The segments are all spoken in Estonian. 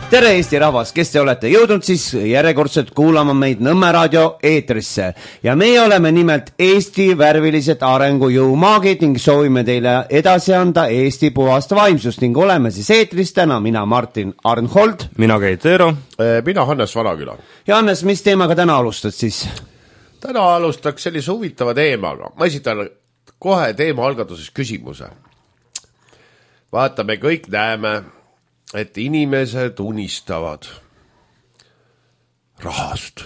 Tere Eesti rahvas, kes te olete jõudnud siis järjekordselt kuulama meid Nõmme raadio eetrisse. Ja meie oleme nimelt Eesti värvilised arengujõumaagid ning soovime teile edasi anda Eesti puhast vaimsust ning oleme siis eetris täna mina Martin Arnhold. Mina Keit Eero. Mina Hannes Vanaküla. Ja Hannes, mis teemaga täna alustad siis? Täna alustaks sellise huvitava teemaga. Ma esitan kohe teema algatuses küsimuse. Vaatame, kõik näeme, et inimesed unistavad rahast.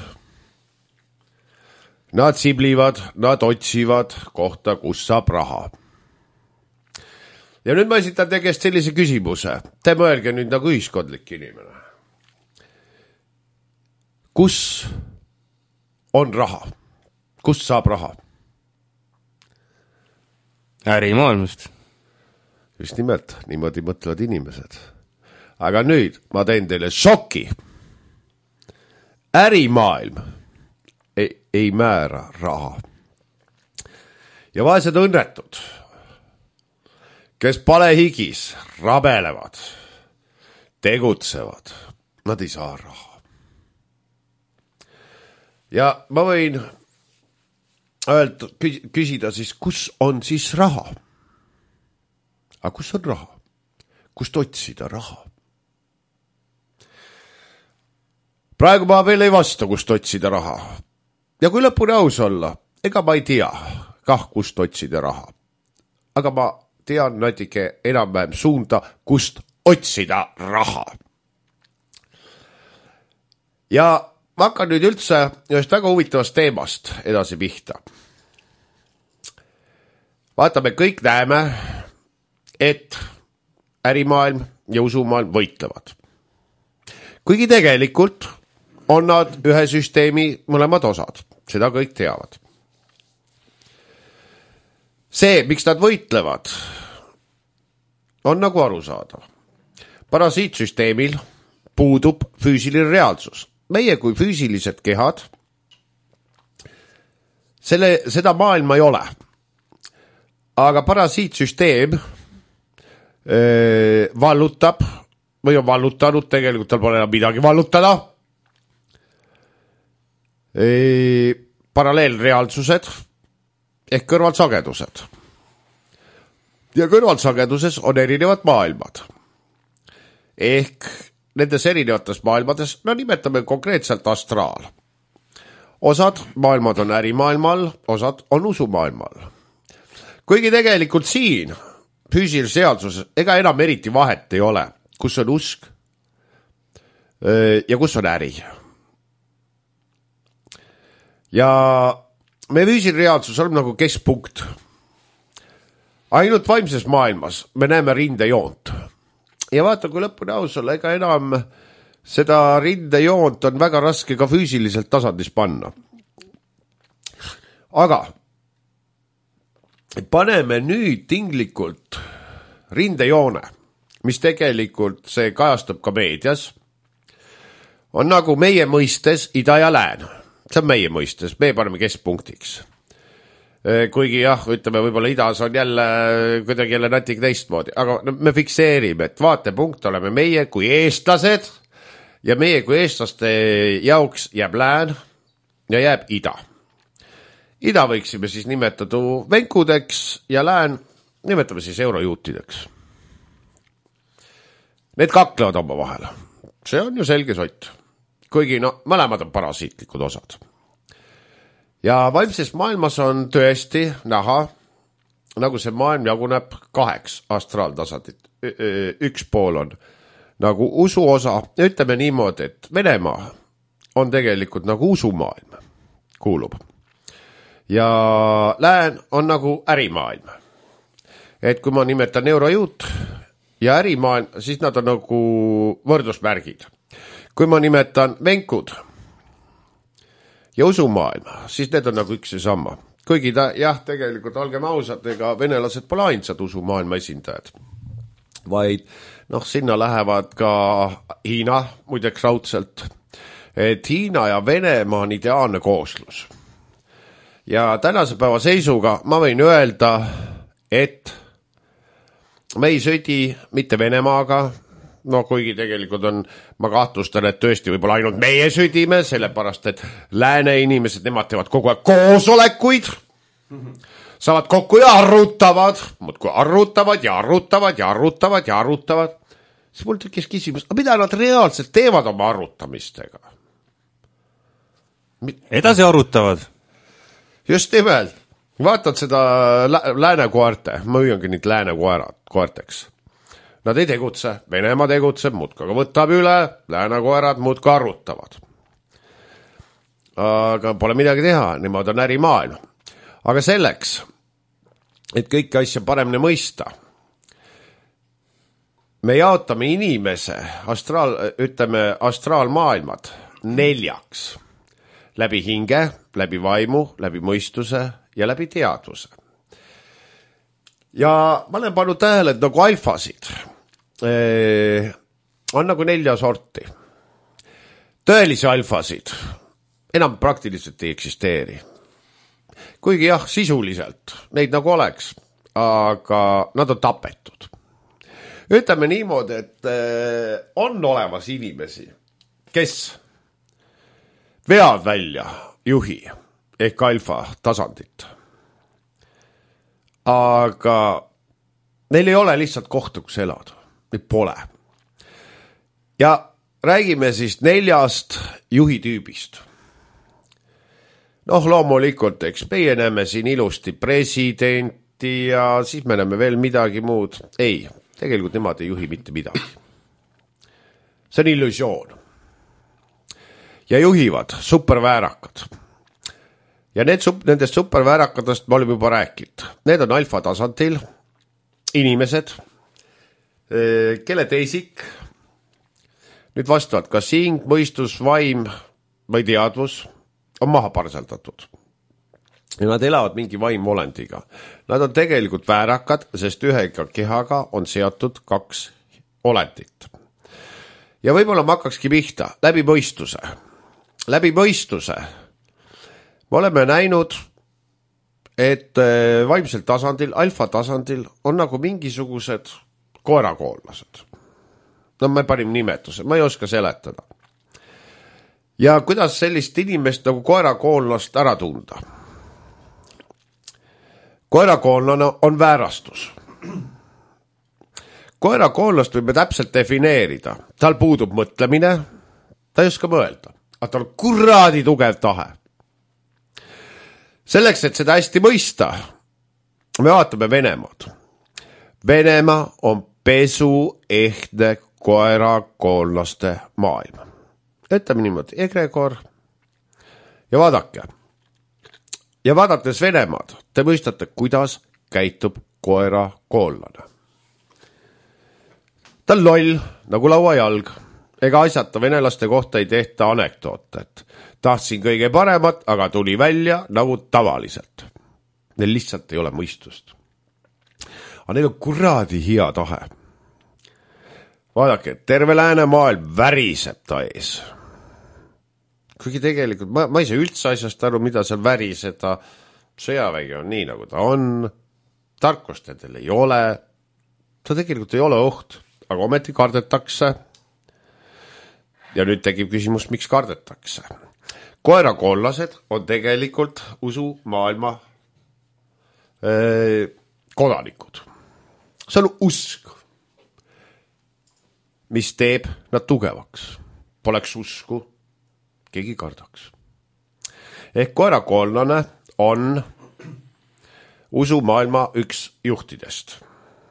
Nad siblivad, nad otsivad kohta, kus saab raha. Ja nüüd ma esitan teie käest sellise küsimuse. Te mõelge nüüd nagu ühiskondlik inimene. Kus on raha? Kust saab raha? Ärimaailmast. Just nimelt, niimoodi mõtlevad inimesed. Aga nüüd ma teen teile šoki. Ärimaailm ei määra raha. Ja vaesed õnnetud, kes palehigis rabelevad, tegutsevad, nad ei saa raha. Ja ma võin öelda, küsida siis, kus on siis raha? Aga kus on raha? Kust otsida raha? Praegu ma veel ei vasta, kust otsida raha. Ja kui lõpuni aus olla, ega ma ei tea, kust otsida raha. Aga ma tean natuke enam-vähem suunda, kust otsida raha. Ja ma hakkan nüüd üldse ühest väga huvitavast teemast edasi pihta. Vaatame, kõik näeme, et ärimaailm ja usumaailm võitlevad. Kuigi tegelikult on nad ühe süsteemi mõlemad osad. Seda kõik teavad. See, miks nad võitlevad, on nagu arusaadav. Parasiitsüsteemil puudub füüsiline reaalsus. Meie kui füüsilised kehad, seda maailma ei ole. Aga parasiitsüsteem vallutab või on vallutanud, tegelikult tal pole enam midagi vallutada. Paralleelreaalsused ehk kõrvalsagedused. Ja kõrvalsageduses on erinevad maailmad. Ehk nendes erinevates maailmades, nimetame konkreetselt astraal. Osad maailmad on ärimaailmal, osad on usumaailmal. Kuigi tegelikult siin füüsilises reaalsuses ega enam eriti vahet ei ole, kus on usk ja kus on äri. Ja me füüsiline reaalsus on nagu keskpunkt. Ainult vaimses maailmas me näeme rindejoont. Ja vaata, kui lõpuni aus olla, ega enam seda rindejoont on väga raske ka füüsiliselt tasandis panna. Aga paneme nüüd tinglikult rindejoone, mis tegelikult see kajastub ka meedias, on nagu meie mõistes ida ja lään. See on meie mõistes, me paneme keskpunktiks. Kuigi jah, ütleme, võib-olla idas on jälle kuidagi jälle natik teistmoodi, aga me fikseerime, et vaatepunkt oleme meie kui eestlased ja meie kui eestlaste jaoks jääb lään ja jääb ida. Ida võiksime siis nimetada venkudeks ja lään nimetame siis eurojuutideks. Need kaklevad oma vahel. See on ju selge sott. Kuigi mõlemad on parasiitlikud osad. Ja vaimses maailmas on tõesti näha, nagu see maailm jaguneb 2 astraaltasandit. Üks pool on nagu usu osa. Ütleme niimoodi, et Venemaa on tegelikult nagu usumaailm kuulub. Ja lään on nagu ärimaailm. Et kui ma nimetan eurojuut ja ärimaailm, siis nad on nagu võrdusmärgid. Kui ma nimetan venkud ja usumaailm, siis need on nagu üks ja sama. Kuigi jah, tegelikult olgem ausad, ega venelased pole ainsad usumaailma esindajad. Vaid sinna lähevad ka Hiina, muideks raudselt. Et Hiina ja Venemaa on ideaalne kooslus. Ja tänase päeva seisuga ma võin öelda, et me ei sõdi mitte Venemaaga, no kuigi tegelikult on, ma kahtlustan, et tõesti võib-olla ainult meie südime, sellepärast et lääne inimesed, nemad teevad kogu aeg koosolekuid, saavad kokku ja arutavad, muudkui arutavad ja arutavad ja arutavad ja arutavad. Siis mul tekkis küsimus, mida nad reaalselt teevad oma arrutamistega? Edasi arutavad. Just nimelt. Vaatad seda lääne koerte, ma hüüangi neid lääne koerteks. Nad ei tegutse, Venemaa tegutseb, muudka võtab üle, lääne koerad muudka arutavad. Aga pole midagi teha, nemad on ärimaailm. Aga selleks, et kõiki asja paremini mõista, me jaotame inimese astraalmaailmad 4. Läbi hinge, läbi vaimu, läbi mõistuse ja läbi teadvuse. Ja ma olen pannud tähele, et nagu alfasid on nagu 4 sorti. Tõelisi alfasid enam praktiliselt ei eksisteeri. Kuigi jah, sisuliselt neid nagu oleks, aga nad on tapetud. Ütleme niimoodi, et on olemas inimesi, kes veavad välja juhi ehk alfa tasandit. Aga neil ei ole lihtsalt kohta, kus elada. Neid pole. Ja räägime siis 4 juhitüübist. Noh, loomulikult, eks meie näeme siin ilusti presidenti ja siis me näeme veel midagi muud. Ei, tegelikult nemad ei juhi mitte midagi. See on illusioon. Ja juhivad superväärakad. Ja nendest superväärakadest me oleme juba rääkinud. Need on alfa tasandil inimesed, kelle teisik nüüd vastavad kas hing, mõistus, vaim või teadvus on maha parseldatud. Ja nad elavad mingi vaimolendiga. Nad on tegelikult väärakad, sest ühega kehaga on seotud 2 olendit. Ja võib-olla ma hakkakski pihta läbi mõistuse. Läbi mõistuse me oleme näinud, et vaimsel tasandil, alfa tasandil on nagu mingisugused koerakoollased. No me panim nimetuse, ma ei oska seletada. Ja kuidas sellist inimest nagu koerakoollast ära tunda? Koerakoonlane on väärastus. Koerakoonlast võime täpselt defineerida. Tal puudub mõtlemine, ta ei oska mõelda, aga tal on kuradi tugev tahe. Selleks, et seda hästi mõista, me vaatame Venemaad. Venemaa on pesuehtne koerakoonlaste maailm. Ütleme niimoodi, egregor. Ja vaadake. Ja vaadates Venemaad, te mõistate, kuidas käitub koerakoonlane. Ta on loll, nagu lauajalg. Ega asjata venelaste kohta ei tehta anekdoote, et tahtsin kõige paremat, aga tuli välja nagu tavaliselt. Neil lihtsalt ei ole mõistust. Aga neil on kuradi hea tahe. Vaadake, terve lääne maailm väriseb ta ees. Kuigi tegelikult, ma ei saa üldse asjast aru, mida seal väriseda. Sõjavägi on nii, nagu ta on. Tarkust nendel ei ole. Ta tegelikult ei ole oht, aga ometi kardetakse. Ja nüüd tekib küsimus, miks kardetakse. Koerakollased on tegelikult usu maailma kodanikud. See on usk, mis teeb nad tugevaks. Poleks usku, keegi kardaks. Ehk koerakollane on usu maailma üks juhtidest.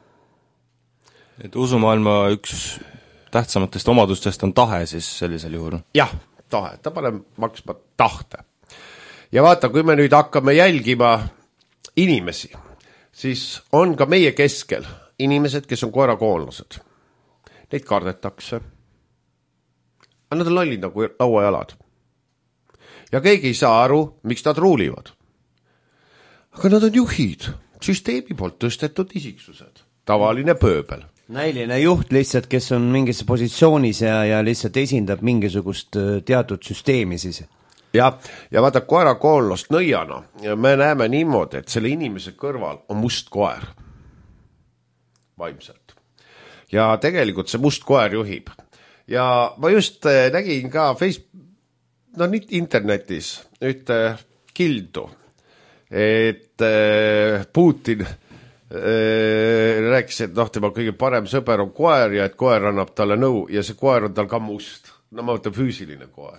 Et usumaailma üks tähtsamatest omadustest on tahe siis sellisel juhul. Jah, tahe. Ta paneb maksma tahte. Ja vaata, kui me nüüd hakkame jälgima inimesi, siis on ka meie keskel inimesed, kes on koerakoonlased. Neid kardetakse. Aga nad on lollid nagu lauajalad. Ja keegi ei saa aru, miks nad ruulivad. Aga nad on juhid, süsteemi poolt tõstetud isiksused. Tavaline pööbel. Näiline juht lihtsalt, kes on mingisse positsioonis ja lihtsalt esindab mingisugust teatud süsteemi siis. Ja vaata koerakoonlast nõiana ja me näeme niimoodi, et selle inimese kõrval on must koer. Vaimselt. ja tegelikult see must koer juhib. Ja ma just nägin ka internetis ühte kildu, et Putin rääkis, et tema kõige parem sõber on koer ja et koer annab talle nõu ja see koer on tal ka must. No ma mõtlen füüsiline koer.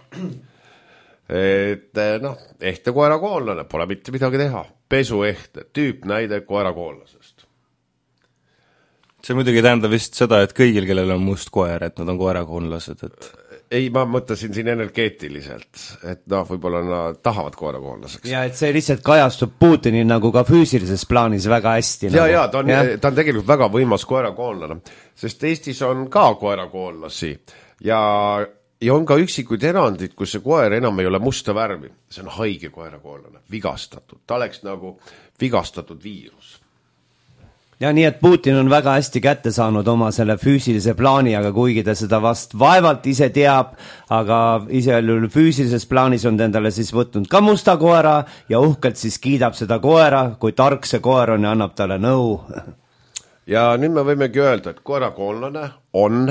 Et ehte koerakoonlane, pole mitte midagi teha. Pesu ehte, tüüpnäide koerakoonlasest. See muidugi tähendab vist seda, et kõigil, kellel on must koer, et nad on koerakoonlased, et... Ei, ma mõtlesin siin energeetiliselt, et võib-olla nad tahavad koerakoonlaseks. Ja et see lihtsalt kajastub Putini nagu ka füüsilises plaanis väga hästi. Ja, ta on tegelikult väga võimas koerakoonlane, sest Eestis on ka koerakoonlasi ja on ka üksikuid erandid, kus see koer enam ei ole musta värvi. See on haige koerakoonlane, vigastatud. Ta oleks nagu vigastatud viirus. Ja nii, et Putin on väga hästi kätte saanud oma selle füüsilise plaani, aga kuigi ta seda vast vaevalt ise teab, aga ise füüsilises plaanis on endale siis võtnud ka musta koera ja uhkelt siis kiidab seda koera, kui tark see koer on ja annab talle nõu. Ja nüüd me võimegi öelda, et koerakoonlane on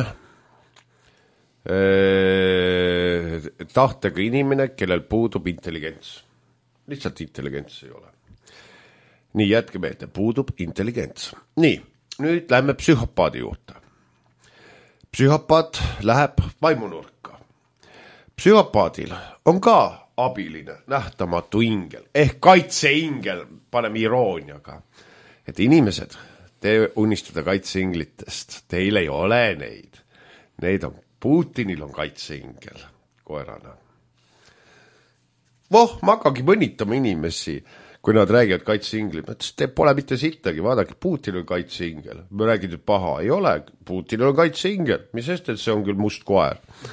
tahtega inimene, kellel puudub intelligents. Lihtsalt intelligents ei ole. Nii, jätke meelde, puudub intelligents. Nii, nüüd lähme psühhopaadi juurde. Psühhopaat läheb vaimunurka. Psühhopaadil on ka abiline, nähtamatu ingel, ehk kaitseingel, paneme irooniaga. Et inimesed, te unistada kaitseinglitest, teil ei ole neid. Neid on, Putinil on kaitseingel koerana. Ma hakkagi mõnitama inimesi, kui nad räägivad kaitseingli, te pole mitte sittagi, vaadake, Putin on kaitseingel. Me räägid, et paha ei ole, Putin on kaitseingel, mis sest, et see on küll must koer.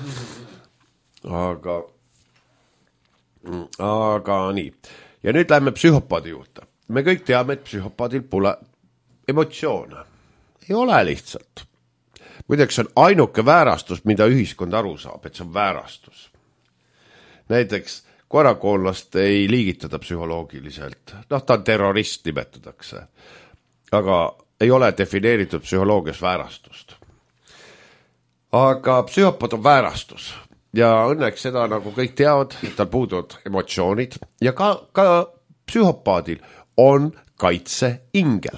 Aga nii. Ja nüüd lähme psühhopaadi juurde. Me kõik teame, et psühhopaadil pole emotsioone. Ei ole lihtsalt. Muideks on ainuke väärastus, mida ühiskond aru saab, et see on väärastus. Näiteks koerakoonlast ei liigitada psühholoogiliselt. Ta on terrorist, nimetatakse. Aga ei ole defineeritud psühholoogias väärastust. Aga psühhopaat on väärastus. Ja õnneks seda nagu kõik teavad, et tal puuduvad emotsioonid. Ja ka psühhopaadil on kaitseingel.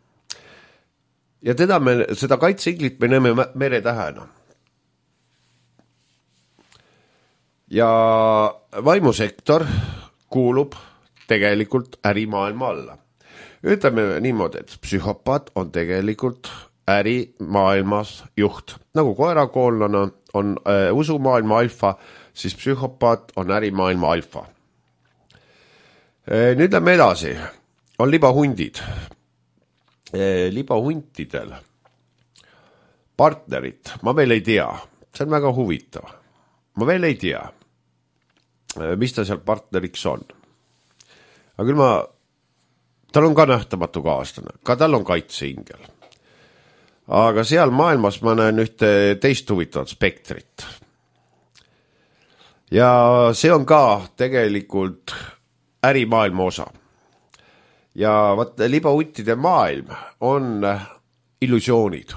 Ja seda kaitseinglit me näeme meretähena. Ja vaimusektor kuulub tegelikult ärimaailma alla. Ütleme niimoodi, et psühhopaat on tegelikult ärimaailmas juht. Nagu koerakoonlane on usumaailma alfa, siis psühhopaat on ärimaailma alfa. Nüüd lähme edasi. On libahundid. Libahuntidel partnerit ma veel ei tea. See on väga huvitav. Ma veel ei tea, mis ta seal partneriks on. Aga küll tal on ka nähtamatu kaaslane, ka tal on kaitseingel. Aga seal maailmas ma näen ühte teist huvitavat spektrit. Ja see on ka tegelikult ärimaailma osa. Ja libahuntide maailm on illusioonid.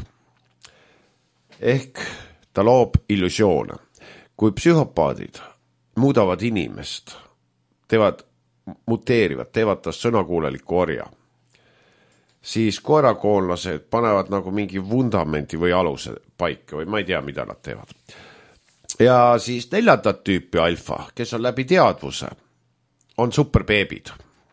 Ehk ta loob illusioone. Kui psühhopaadid muudavad inimest, muteerivad, teevad ta sõnakuuleliku orja, siis koerakoonlased panevad nagu mingi vundamenti või aluse paika või ma ei tea, mida nad teevad. Ja siis 4. tüüpi alfa, kes on läbi teadvuse, on superbeebid.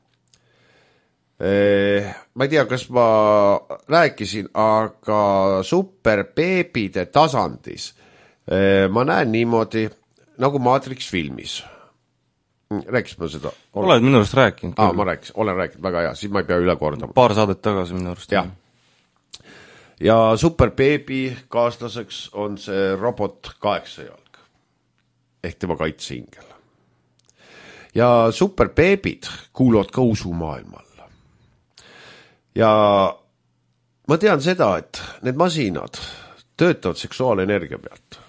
Ma ei tea, kas ma rääkisin, aga superbeebide tasandis ma näen niimoodi, nagu Matrix filmis. Rääkis ma seda? Oled minu arust rääkinud. Ma olen rääkinud, väga hea, siis ma ei pea üle kordama. Paar saadet tagasi minu arust. Ja superbeebi kaaslaseks on see robot 8 jalg. Ehk tema kaitseingel. Ja superbeebid kuuluvad ka usumaailmalla. Ja ma tean seda, et need masinad töötavad seksuaalenergia pealt.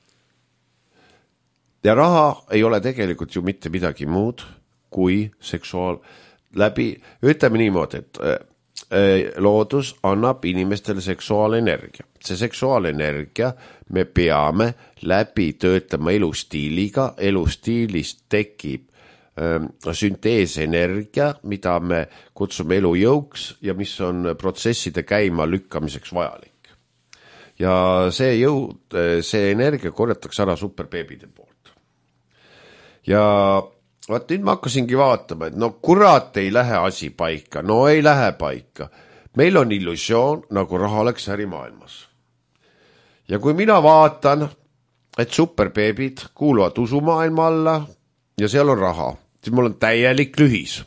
Ja raha ei ole tegelikult ju mitte midagi muud kui seksuaal läbi, ütleme niimoodi, et loodus annab inimestele seksuaalenergia. See seksuaalenergia me peame läbi töötama elustiiliga, elustiilist tekib sünteesenergia, mida me kutsume elujõuks ja mis on protsesside käima lükkamiseks vajalik. Ja see energia korjatakse ära superbeebide poolt. Ja vaat nüüd ma hakkasingi vaatama, et no kurat ei lähe asi paika, no ei lähe paika. Meil on illusioon, nagu raha oleks ärimaailmas. Ja kui mina vaatan, et superbeebid kuuluvad usumaailma alla ja seal on raha, siis mul on täielik lühis.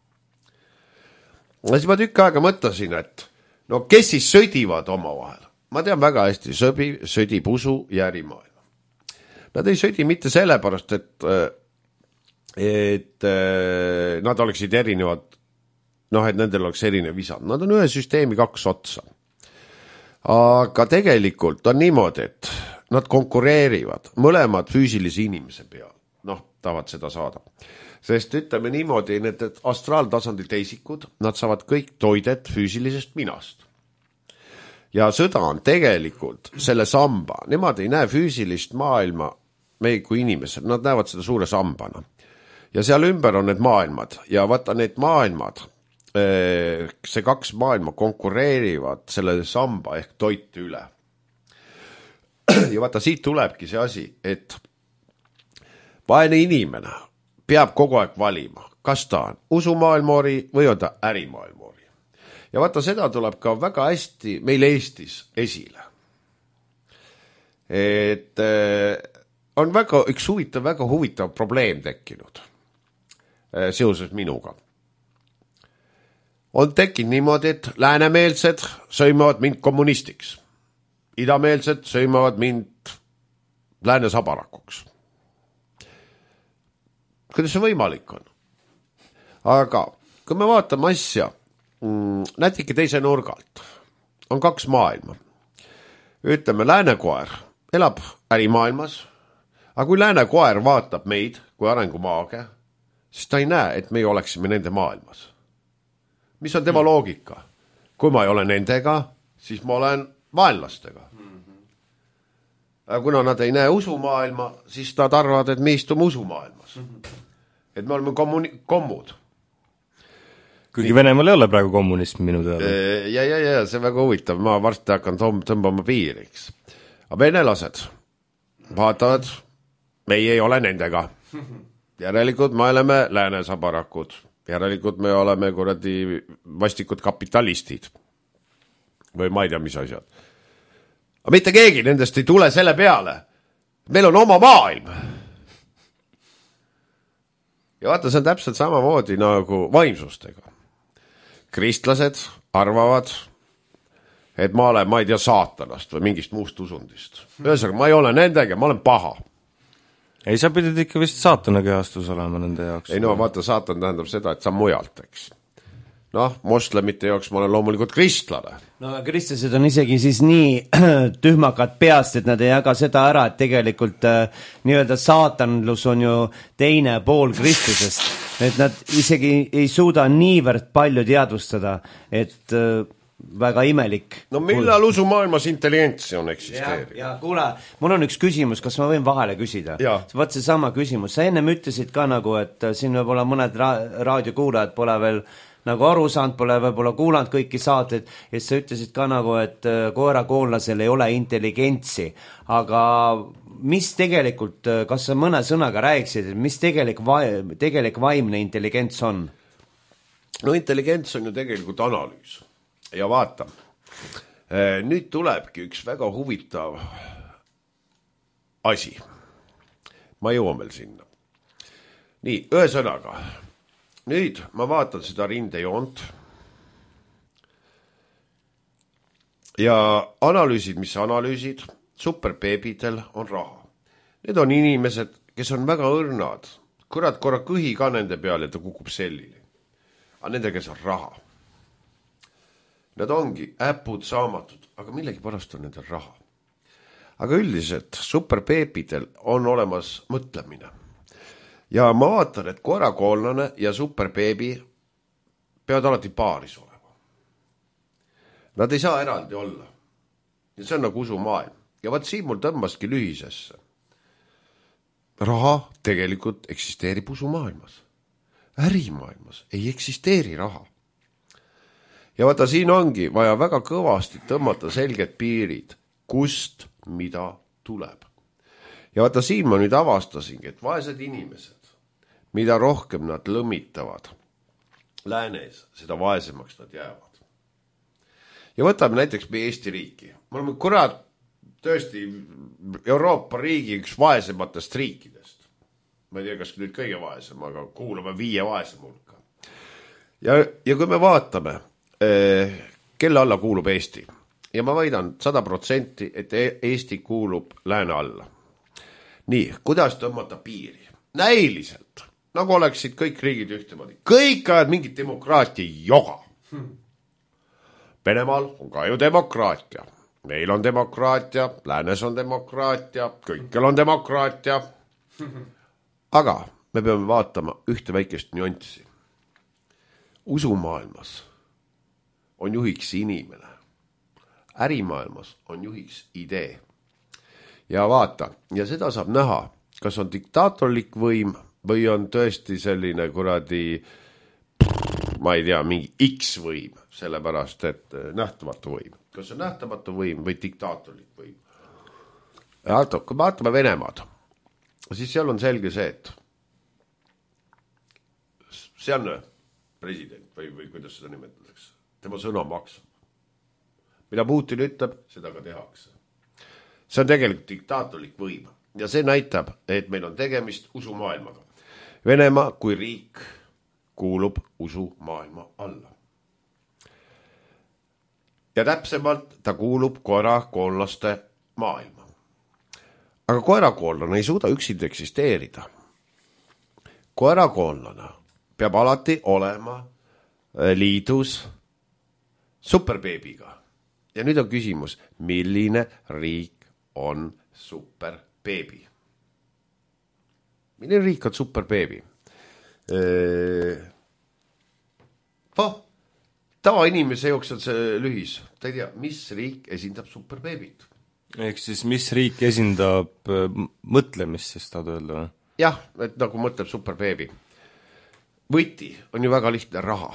Ja siis ma tükk aega mõtlesin, et no kes siis sõdivad omavahel? Ma tean väga hästi, sõdib usu ja ärimaailma. Nad ei sõdi mitte sellepärast, et nad oleksid erinevad, et nendel oleks erinev visand. Nad on ühe süsteemi kaks otsa. Aga tegelikult on niimoodi, et nad konkureerivad mõlemad füüsilise inimese peal. Tahavad seda saada. Sest ütleme niimoodi, need astraaltasandil teisikud, nad saavad kõik toidet füüsilisest minast. Ja sõda on tegelikult selle samba. Nemad ei näe füüsilist maailma meie kui inimesed, nad näevad seda suure sambana. Ja seal ümber on need maailmad. Ja vaata need maailmad, see kaks maailma konkureerivad selle samba ehk toite üle. Ja vaata, siit tulebki see asi, et vaene inimene peab kogu aeg valima, kas ta on usumaailmoori või on ta ärimaailmoori. Ja vaata, seda tuleb ka väga hästi meil Eestis esile. Et on üks väga huvitav probleem tekkinud seoses minuga. On tekkinud niimoodi, et läänemeelsed sõimavad mind kommunistiks. Idameelsed sõimavad mind lääne sabarakuks. Kuidas see võimalik on? Aga kui me vaatame asja nätike teise nurgalt, on kaks maailma. Ütleme, läänekoer elab ärimaailmas, aga kui läänekoer vaatab meid kui arengumaage, siis ta ei näe, et me oleksime nende maailmas. Mis on tema loogika? Kui ma ei ole nendega, siis ma olen vaenlastega. Aga kuna nad ei näe usumaailma, siis nad arvavad, et me istume usumaailmas. Et me oleme kommud. Kuigi Venemaal ei ole praegu kommunism minu teada. Ja, see on väga huvitav. Ma varsti hakkan tõmbama piiriks. Aga venelased vaatavad, meie ei ole nendega. Järelikult me oleme lääne sabarakud. Järelikult me oleme vastikud kapitalistid. Või ma ei tea, mis asjad. Aga mitte keegi nendest ei tule selle peale. Meil on oma maailm. Ja vaata, see on täpselt samamoodi nagu vaimsustega. Kristlased arvavad, et ma olen, ma ei tea, saatanast või mingist muust usundist. Ühesõnaga, ma ei ole nendega, ma olen paha. Ei, sa pidid ikka vist saatana kehastus olema nende jaoks. Ei, no vaata, saatan tähendab seda, et sa mujalt, eks. Moslemite jaoks ma olen loomulikult kristlane. No kristlased on isegi siis nii tühmakad peast, et nad ei jaga seda ära, et tegelikult nii-öelda saatanlus on ju teine pool kristlusest. Et nad isegi ei suuda niivõrd palju teadvustada, et väga imelik. No millal usumaailmas intelligentsi on eksisteeriv? Ja kuule, mul on üks küsimus, kas ma võin vahele küsida? Vaat see sama küsimus. Sa ennem ütlesid ka nagu, et siin võib-olla mõned raadiokuulajad pole veel nagu aru saanud, pole võib-olla kuulanud kõiki saateid, ja sa ütlesid ka nagu, et koerakoonlasel ei ole intelligentsi. Aga mis tegelikult, kas sa mõne sõnaga rääksid, mis tegelik vaimne intelligents on? No intelligents on ju tegelikult analüüs. Ja vaata, nüüd tulebki üks väga huvitav asi. Ma jõuan veel sinna. Nii, ühesõnaga. Nüüd ma vaatan seda rindejoont ja analüüsid, mis analüüsid, superbeebidel on raha. Need on inimesed, kes on väga õrnad. Kurat, korra kõhi ka nende peal ja ta kukub sellile. Aga nende, kes on raha. Nad ongi äpud saamatud, aga millegi pärast on nendel raha. Aga üldiselt superbeebidel on olemas mõtlemine. Ja ma vaatan, et koerakoolane ja superbeebi peavad alati paaris olema. Nad ei saa eraldi olla. Ja see on nagu usumaailm. Ja vaat siin mul tõmbaski lühisesse. Raha tegelikult eksisteerib usumaailmas. Ärimaailmas ei eksisteeri raha. Ja vaata, siin ongi vaja väga kõvasti tõmmata selged piirid, kust mida tuleb. Ja vaata, siin ma nüüd avastasingi, et vaesed inimesed, mida rohkem nad lõmitavad läänes, seda vaesemaks nad jäävad. Ja võtame näiteks meie Eesti riiki. Me oleme kurat tõesti Euroopa riigi üks vaesematest riikidest. Ma ei tea, kas nüüd kõige vaesem, aga kuulame 5 vaesem hulka. Ja kui me vaatame, kelle alla kuulub Eesti, ja ma väidan 100%, et Eesti kuulub lääne alla. Nii, kuidas tõmmata piiri? Näiliselt, nagu oleksid kõik riigid ühtemoodi. Kõik ajad mingit demokraatia joga. Venemaal on ka ju demokraatia. Meil on demokraatia, läänes on demokraatia, kõikjal on demokraatia. Aga me peame vaatama ühte väikest nüanssi. Usumaailmas on juhiks inimene. Ärimaailmas on juhiks idee. Ja vaata, ja seda saab näha, kas on diktaatorlik võim või on tõesti selline kuradi, ma ei tea, mingi X-võim, sellepärast, et nähtamatu võim. Kas on nähtamatu võim või diktaatorlik võim? Ja kui vaatame Venemaad, siis seal on selge see, et see on president või kuidas seda nimetatakse. Tema sõna maksab. Mida Putin ütleb, seda ka tehakse. See on tegelikult diktaatorlik võim. Ja see näitab, et meil on tegemist usumaailmaga. Venemaa kui riik kuulub usumaailma alla. Ja täpsemalt ta kuulub koerakoonlaste maailma. Aga koerakoonlane ei suuda üksinda eksisteerida. Koerakoonlane peab alati olema liidus superbeebiga. Ja nüüd on küsimus, milline riik on superbeebi? Milline riik on superbeebi? Tavainimese jooks on see lühis. Ta ei tea, mis riik esindab superbeebit. Ehk siis, mis riik esindab mõtlemist, siis tahad öelda? Jah, et nagu mõtleb superbeebi. Võti on ju väga lihtne raha.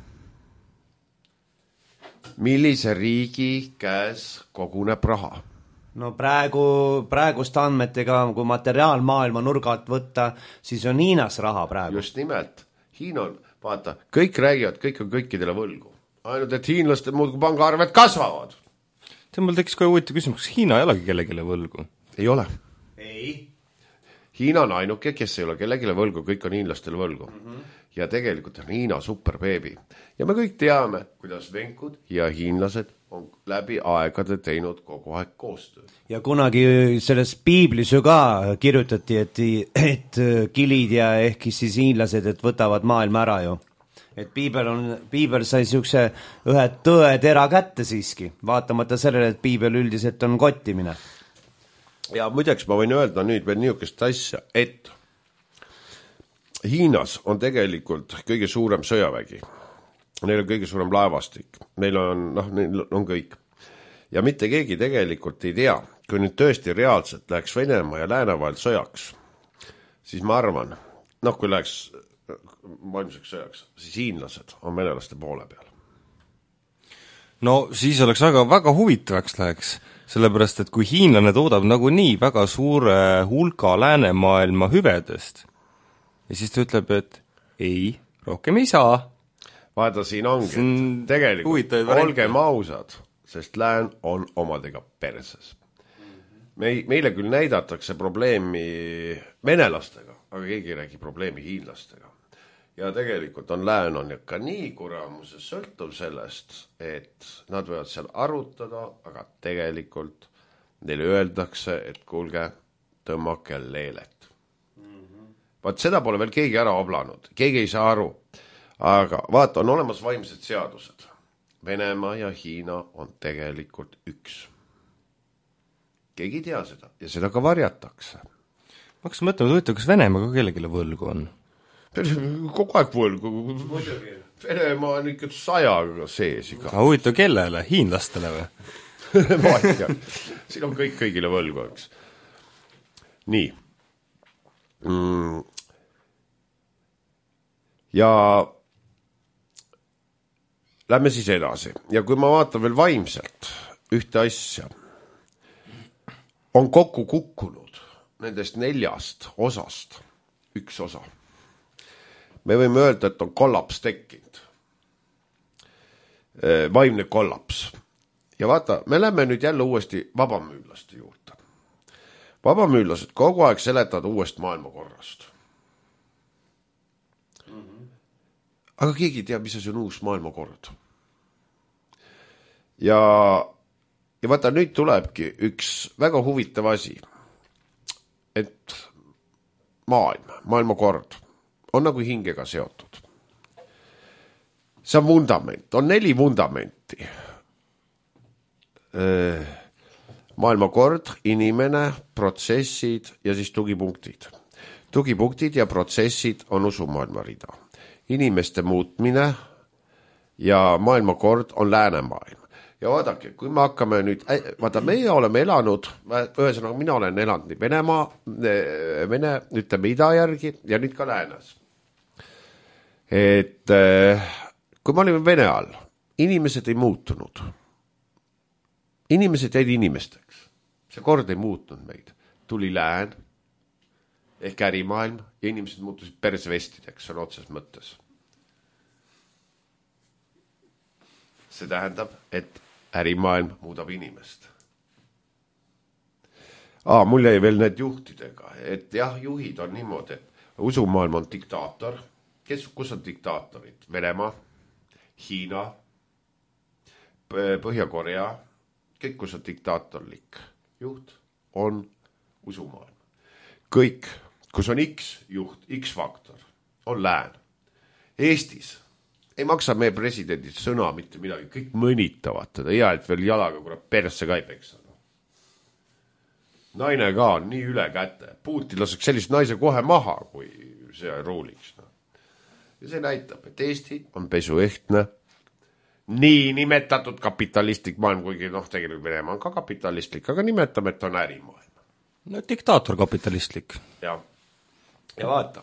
Millise riigi käes koguneb raha? No praegust andmetega, kui materiaalmaailma nurgalt võtta, siis on Hiinas raha praegu. Just nimelt. Hiina on, vaata, kõik räägivad, kõik on kõikidele võlgu. Ainult, et hiinlaste muudkui pangaarved kasvavad. See mul tekkis kohe huvitav küsimus, kas Hiina ei olegi kellegile võlgu? Ei ole. Ei. Hiina on ainuke, kes ei ole kellegile võlgu, kõik on hiinlastele võlgu. Ja tegelikult on Hiina superbeebi. Ja me kõik teame, kuidas venkud ja hiinlased on läbi aegade teinud kogu aeg koostööd. Ja kunagi selles piiblis ju ka kirjutati, et kilid ja ehk siis hiinlased, et võtavad maailma ära ju. Et piibel sai siukse ühe tõetera kätte siiski, vaatamata sellele, et piibel üldiselt on kottimine. Ja muideks ma võin öelda nüüd veel niisugust asja, et Hiinas on tegelikult kõige suurem sõjavägi. Neil on kõige suurem laevastik. Neil on kõik. Ja mitte keegi tegelikult ei tea, kui nüüd tõesti reaalselt läheks Venemaa ja lääne vahel sõjaks, siis ma arvan, kui läheks maailmseks sõjaks, siis hiinlased on venelaste poole peal. No siis oleks väga huvitavaks läheks, sellepärast, et kui hiinlane toodab nagunii väga suure hulga läänemaailma hüvedest, ja siis ta ütleb, et ei, rohkem ei saa. Vaata, siin ongi, tegelikult olgem ausad, sest lään on omadega perses. Meile küll näidatakse probleemi venelastega, aga keegi ei räägi probleemi hiinlastega. Ja tegelikult lään on ikka nii kuramuses sõltuv sellest, et nad võivad seal arutada, aga tegelikult neile öeldakse, et kuulge, tõmmake leelet. Vaat seda pole veel keegi ära oblanud, keegi ei saa aru, aga vaata, on olemas vaimsed seadused. Venemaa ja Hiina on tegelikult üks. Keegi ei tea seda ja seda ka varjatakse. Ma hakkasin mõtlema, kas Venemaa ka kellegile võlgu on? Kogu aeg võlgu. Venemaa on ikka 100 sees iga. aga huvitav kellele, hiinlastele või? Ma ei tea, siin on kõik kõigile võlgu, eks. Nii. Ja lähme siis edasi. Ja kui ma vaatan veel vaimselt ühte asja, on kokku kukkunud nendest 4 osast üks osa. Me võime öelda, et on kollaps tekkinud. Vaimne kollaps. Ja vaata, me lähme nüüd jälle uuesti vabamüünlaste juurde. Vabamüünlased kogu aeg seletavad uuest maailmakorrast. Aga keegi ei tea, mis see on uus maailmakord. Ja vaata, nüüd tulebki üks väga huvitav asi, et maailmakord on nagu hingega seotud. See on vundament, on 4 vundamenti. Maailmakord, inimene, protsessid ja siis tugipunktid. Tugipunktid ja protsessid on usumaailma rida. Inimeste muutmine ja maailmakord on läänemaailm. Ja vaadake, kui me hakkame nüüd, vaata, meie oleme elanud, ühesõnaga mina olen elanud nii Vene, ütleme ida järgi ja nüüd ka läänes. Et kui me olime Vene all, inimesed ei muutunud. Inimesed jäid inimesteks. See kord ei muutnud meid. Tuli lään ehk ärimaailm ja inimesed muutusid persvestideks, see on otses mõttes. See tähendab, et ärimaailm muudab inimest. Mul jäi veel need juhtidega, et jah, juhid on niimoodi, et usumaailm on diktaator. Kus on diktaatorid? Venemaa, Hiina, Põhja-Korea, kõik, kus on diktaatorlik juht, on usumaailm. Kõik, kus on X juht, X-faktor, on lään. Eestis ei maksa meie presidendid sõna mitte midagi, kõik mõnitavad teda, et veel jalaga kurat persse ka ei peksa. Naine ka on nii üle käte. Putin laseks sellist naise kohe maha, kui see ruuliks. Ja see näitab, et Eesti on pesuehtne, nii nimetatud kapitalistlik maailm, kuigi tegelikult Venemaa on ka kapitalistlik, aga nimetame, et on ärimaailm. No diktaator kapitalistlik. Ja vaata.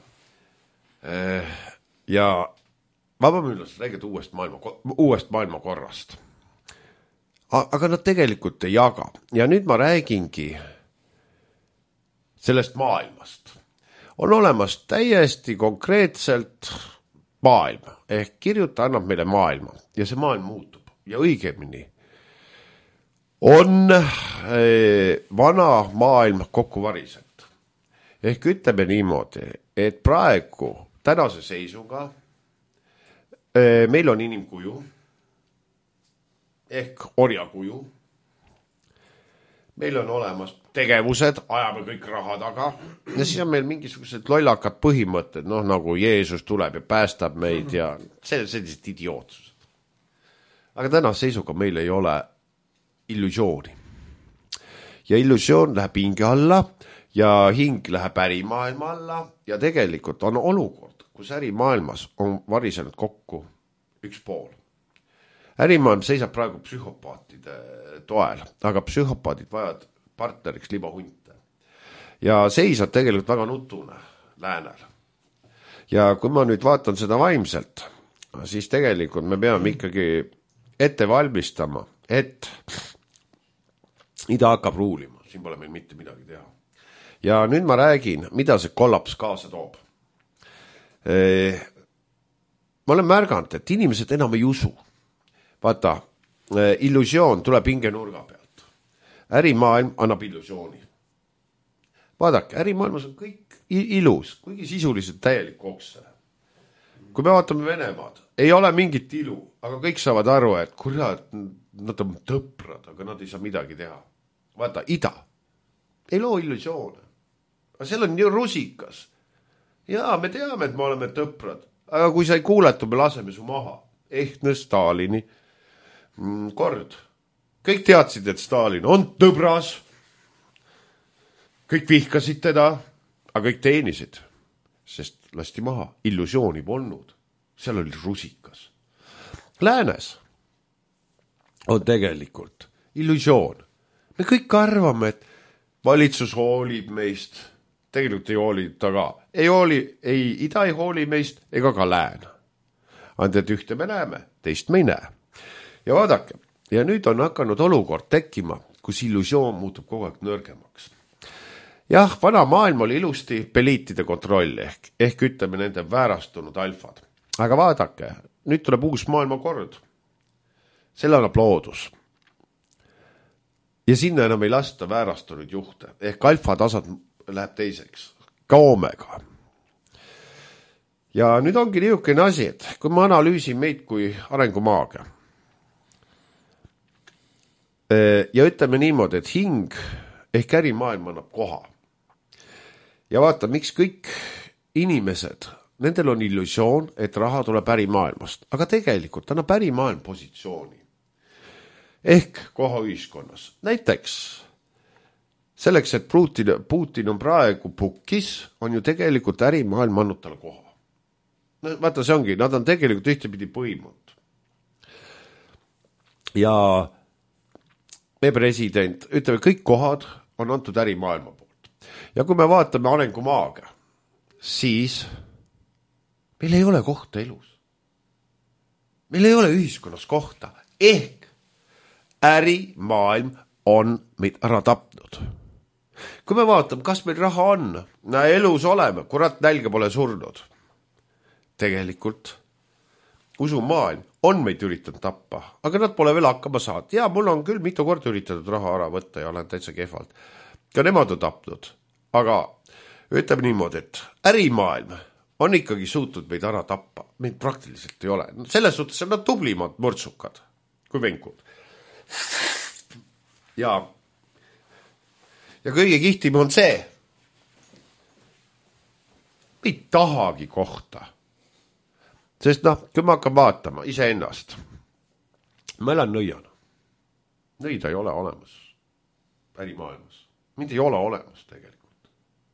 Ja vabamüünlased räägivad uuest maailmakorrast. Aga nad tegelikult ei jaga. Ja nüüd ma räägingi sellest maailmast. On olemas täiesti konkreetselt maailm, ehk kirjuta annab meile maailma ja see maailm muutub ja õigemini on vana maailm kokku variselt. Ehk ütleme niimoodi, et praegu tänase seisuga meil on inimkuju ehk orjakuju. Meil on olemas tegevused, ajame kõik raha taga ja siis on meil mingisugused lollakad põhimõtted, nagu Jeesus tuleb ja päästab meid ja sellised idiootsused. Aga tänase seisuga meil ei ole illusiooni. Ja illusioon läheb hinge alla ja hing läheb ärimaailma alla ja tegelikult on olukord, kus ärimaailmas on varisenud kokku üks pool. Ärimaailm seisab praegu psühhopaatide toel, aga psühhopaadid vajavad partneriks libahunte. Ja seisab tegelikult väga nutune läänel. Ja kui ma nüüd vaatan seda vaimselt, siis tegelikult me peame ikkagi ette valmistama, et ida hakkab ruulima. Siin pole meil mitte midagi teha. Ja nüüd ma räägin, mida see kollaps kaasa toob. Ma olen märganud, et inimesed enam ei usu. Vaata, illusioon tuleb hingenurga pealt. Ärimaailm annab illusiooni. Vaadake, ärimaailmas on kõik ilus, kuigi sisuliselt täielik okse. Kui me vaatame Venemaad, ei ole mingit ilu, aga kõik saavad aru, et kurat, nad on tõprad, aga nad ei saa midagi teha. Vaata, ida ei loo illusioone. Aga seal on nii rusikas. Jaa, me teame, et me oleme tõprad, aga kui sa ei kuuletu, me laseme su maha. Ehtne Stalini kord. Kõik teadsid, et Stalin on tõbras. Kõik vihkasid teda, aga kõik teenisid, sest lasti maha. Illusiooni polnud. seal oli rusikas. Läänes on tegelikult illusioon. Me kõik arvame, et valitsus hoolib meist, tegelikult ei hooli ta ka. Ei ida ei hooli meist ega ka lään. Ainult et ühte me näeme, teist me ei näe. Ja vaadake, ja nüüd on hakanud olukord tekkima, kus illusioon muutub kogu aeg nõrgemaks. Jah, vana maailm oli ilusti peliitide kontroll ehk ütleme nende väärastunud alfad. Aga vaadake, nüüd tuleb uus maailmakord. Selle annab loodus. Ja sinna enam ei lasta väärastunud juhte. Ehk alfa tasad läheb teiseks. Ka omega. Ja nüüd ongi niisugune asi, et kui ma analüüsin meid kui arengumaaga ja ütleme niimoodi, et hing ehk ärimaailm annab koha. Ja vaata, miks kõik inimesed, nendel on illusioon, et raha tuleb ärimaailmast, aga tegelikult annab ärimaailm positsiooni. Ehk koha ühiskonnas. Näiteks selleks, et Putin on praegu pukkis, on ju tegelikult ärimaailm andnud talle koha. No, vaata, see ongi, nad on tegelikult ühtepidi põimud. Ja me president, ütleme, kõik kohad on antud ärimaailma poolt. Ja kui me vaatame arengumaaga, siis meil ei ole kohta elus. Meil ei ole ühiskonnas kohta. Ehk ärimaailm on meid ära tapnud. Kui me vaatame, kas meil raha on, elus oleme, kurat nälga pole surnud. Tegelikult usumaailm on meid üritanud tappa, aga nad pole veel hakkama saanud. Ja mul on küll mitu korda üritatud raha ära võtta ja olen täitsa kehvalt. Ka nemad on tapnud. Aga ütleme niimoodi, et ärimaailm on ikkagi suutnud meid ära tappa. Meid praktiliselt ei ole. Selles suhtes on nad tublimad murtsukad kui venkud. Ja kõige kihtim on see, me ei tahagi kohta. Sest kui ma hakkan vaatama iseennast, ma elan nõiana. Nõida ei ole olemas ärimaailmas. Mind ei ole olemas tegelikult.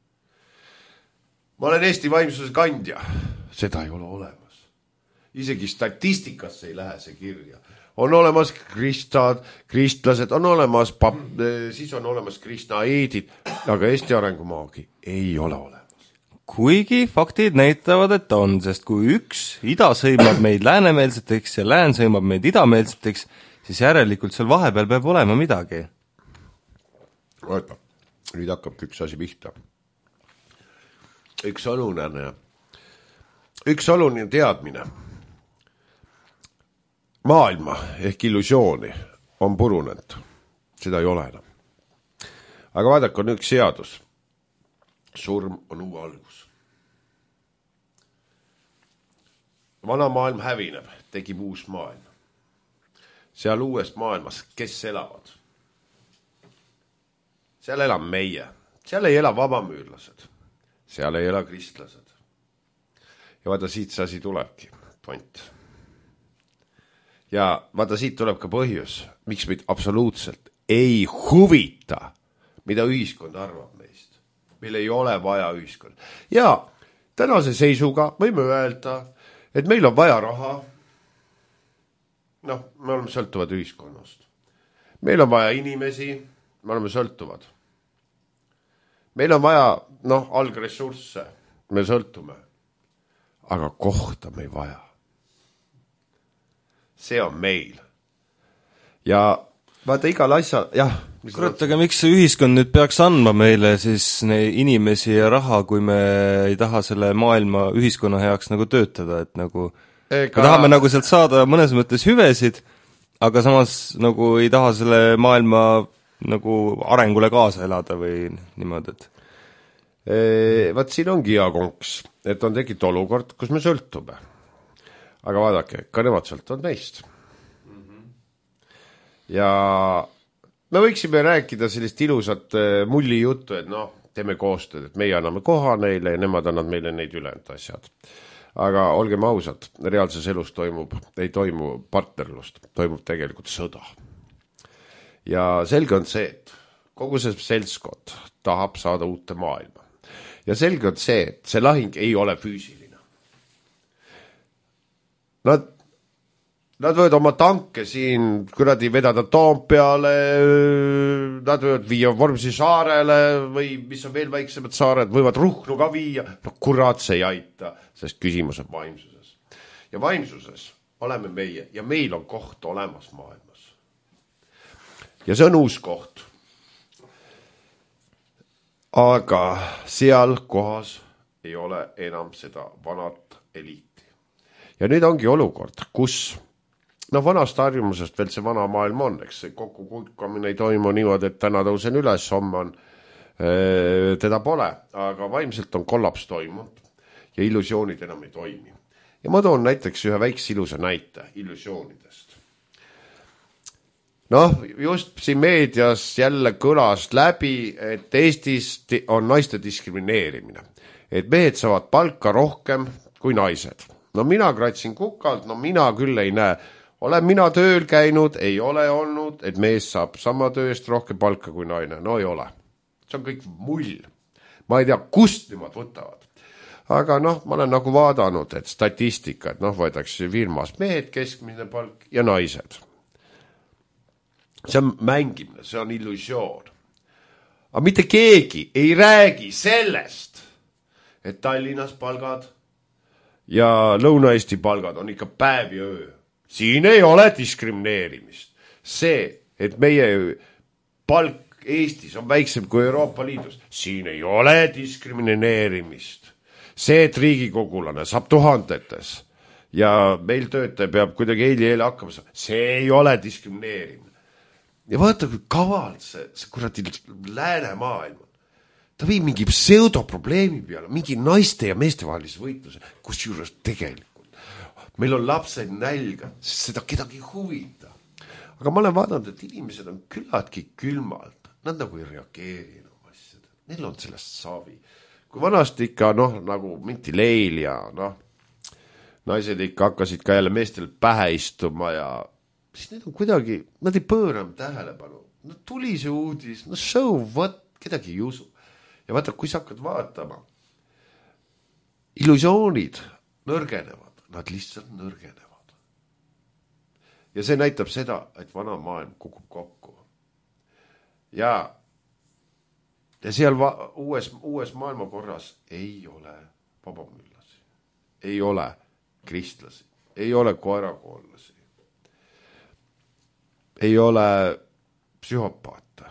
Ma olen Eesti vaimsuse kandja. Seda ei ole olemas. Isegi statistikasse ei lähe see kirja. On olemas kristlased, on olemas siis on olemas kristnaeedid, aga Eesti arengumaagi ei ole olemas. Kuigi faktid näitavad, et on, sest kui üks ida sõimab meid läänemeelseteks ja lään sõimab meid idameelseteks, siis järelikult seal vahepeal peab olema midagi. Oota, nüüd hakkab üks asi pihta. Üks oluline teadmine. Maailma ehk illusiooni on purunenud. Seda ei ole enam. Aga vaadake, on üks seadus. Surm on uue algus. Vana maailm hävineb, tegib uus maailm. Seal uues maailmas, kes elavad? Seal elab meie. Seal ei ela vabamüürlased. Seal ei ela kristlased. Ja vaata, siit see asi tulebki. Point. Ja vaata, siit tuleb ka põhjus, miks meid absoluutselt ei huvita, mida ühiskond arvab meist. Meil ei ole vaja ühiskond. Ja tänase seisuga võime öelda, et meil on vaja raha. Me oleme sõltuvad ühiskonnast. Meil on vaja inimesi, me oleme sõltuvad. Meil on vaja, algressursse, me sõltume. Aga kohta me ei vaja. See on meil. Ja vaata igal asja, jah. Kurat, aga miks see ühiskond nüüd peaks andma meile siis inimesi ja raha, kui me ei taha selle maailma ühiskonna heaks nagu töötada, et nagu me tahame nagu sealt saada mõnes mõttes hüvesid, aga samas nagu ei taha selle maailma nagu arengule kaasa elada või niimoodi, et vaat siin ongi hea konks, et on tekkinud olukord, kus me sõltume. Aga vaadake, ka nemad sõltuvad meist. Ja me võiksime rääkida sellist ilusat mulli juttu, et teeme koostööd, et meie anname koha neile ja nemad annavad meile neid ülejäänud asjad. Aga olgem ausad, reaalses elus ei toimu partnerlust, toimub tegelikult sõda. Ja selge on see, et kogu see seltskond tahab saada uute maailma. Ja selge on see, et see lahing ei ole füüsiline. Nad võivad oma tanke siin kuradi vedada Toompeale, nad võivad viia Vormsi saarele või mis on veel väiksemad saared, võivad Ruhnu ka viia. No kurat, see ei aita, sest küsimus on vaimsuses. Ja vaimsuses oleme meie ja meil on koht olemas maailmas. Ja see on uus koht. Aga seal kohas ei ole enam seda vanat eliiti. Ja nüüd ongi olukord, kus vanast harjumusest veel see vana maailm on, eks see kokkukulkamine ei toimu niimoodi, et täna tõusen üles, homme on, teda pole, aga vaimselt on kollaps toimunud ja illusioonid enam ei toimi. Ja ma toon näiteks ühe väikse ilusa näite illusioonidest. Just siin meedias jälle kõlas läbi, et Eestis on naiste diskrimineerimine. Et mehed saavad palka rohkem kui naised. Mina kratsin kukalt, mina küll ei näe. Olen mina tööl käinud, ei ole olnud, et mees saab sama tööst rohkem palka kui naine. No ei ole. See on kõik mull. Ma ei tea, kust nemad võtavad. Aga ma olen nagu vaadanud, et statistika, et võetakse firmas mehed, keskmine palk ja naised. See on mängimine, see on illusioon. Aga mitte keegi ei räägi sellest, et Tallinnas palgad ja Lõuna-Eesti palgad on ikka päev ja öö. Siin ei ole diskrimineerimist. See, et meie palk Eestis on väiksem kui Euroopa Liidus, siin ei ole diskrimineerimist. See, et riigikogulane saab tuhandetes ja meil töötaja peab kuidagi eile hakkama saama, see ei ole diskrimineerimine. Ja vaata, kui kavalt see kuradi läänemaailm on. Ta viib mingi pseudoprobleemi peale, mingi naiste ja meeste vahelise võitluse, kus juures tegelikult. Meil on lapsed nälga, sest seda kedagi huvita. Aga ma olen vaadanud, et inimesed on küllaltki külmalt. Nad nagu ei reageeri enam asjad. Neil on sellest savi. Kui vanasti ikka, nagu minti leil ja naised ikka hakkasid ka jälle meestel pähe istuma ja siis need on kuidagi, nad ei pööranud tähelepanu. Tuli see uudis, show what, kedagi ei usu. Ja vaata, kui sa hakkad vaatama, illusioonid nõrgenevad. Nad lihtsalt nõrgenevad. Ja see näitab seda, et vana maailm kukub kokku. Ja seal uues maailmakorras ei ole vabamüllasi. Ei ole kristlasi. Ei ole koerakoolasi. Ei ole psühhopaate.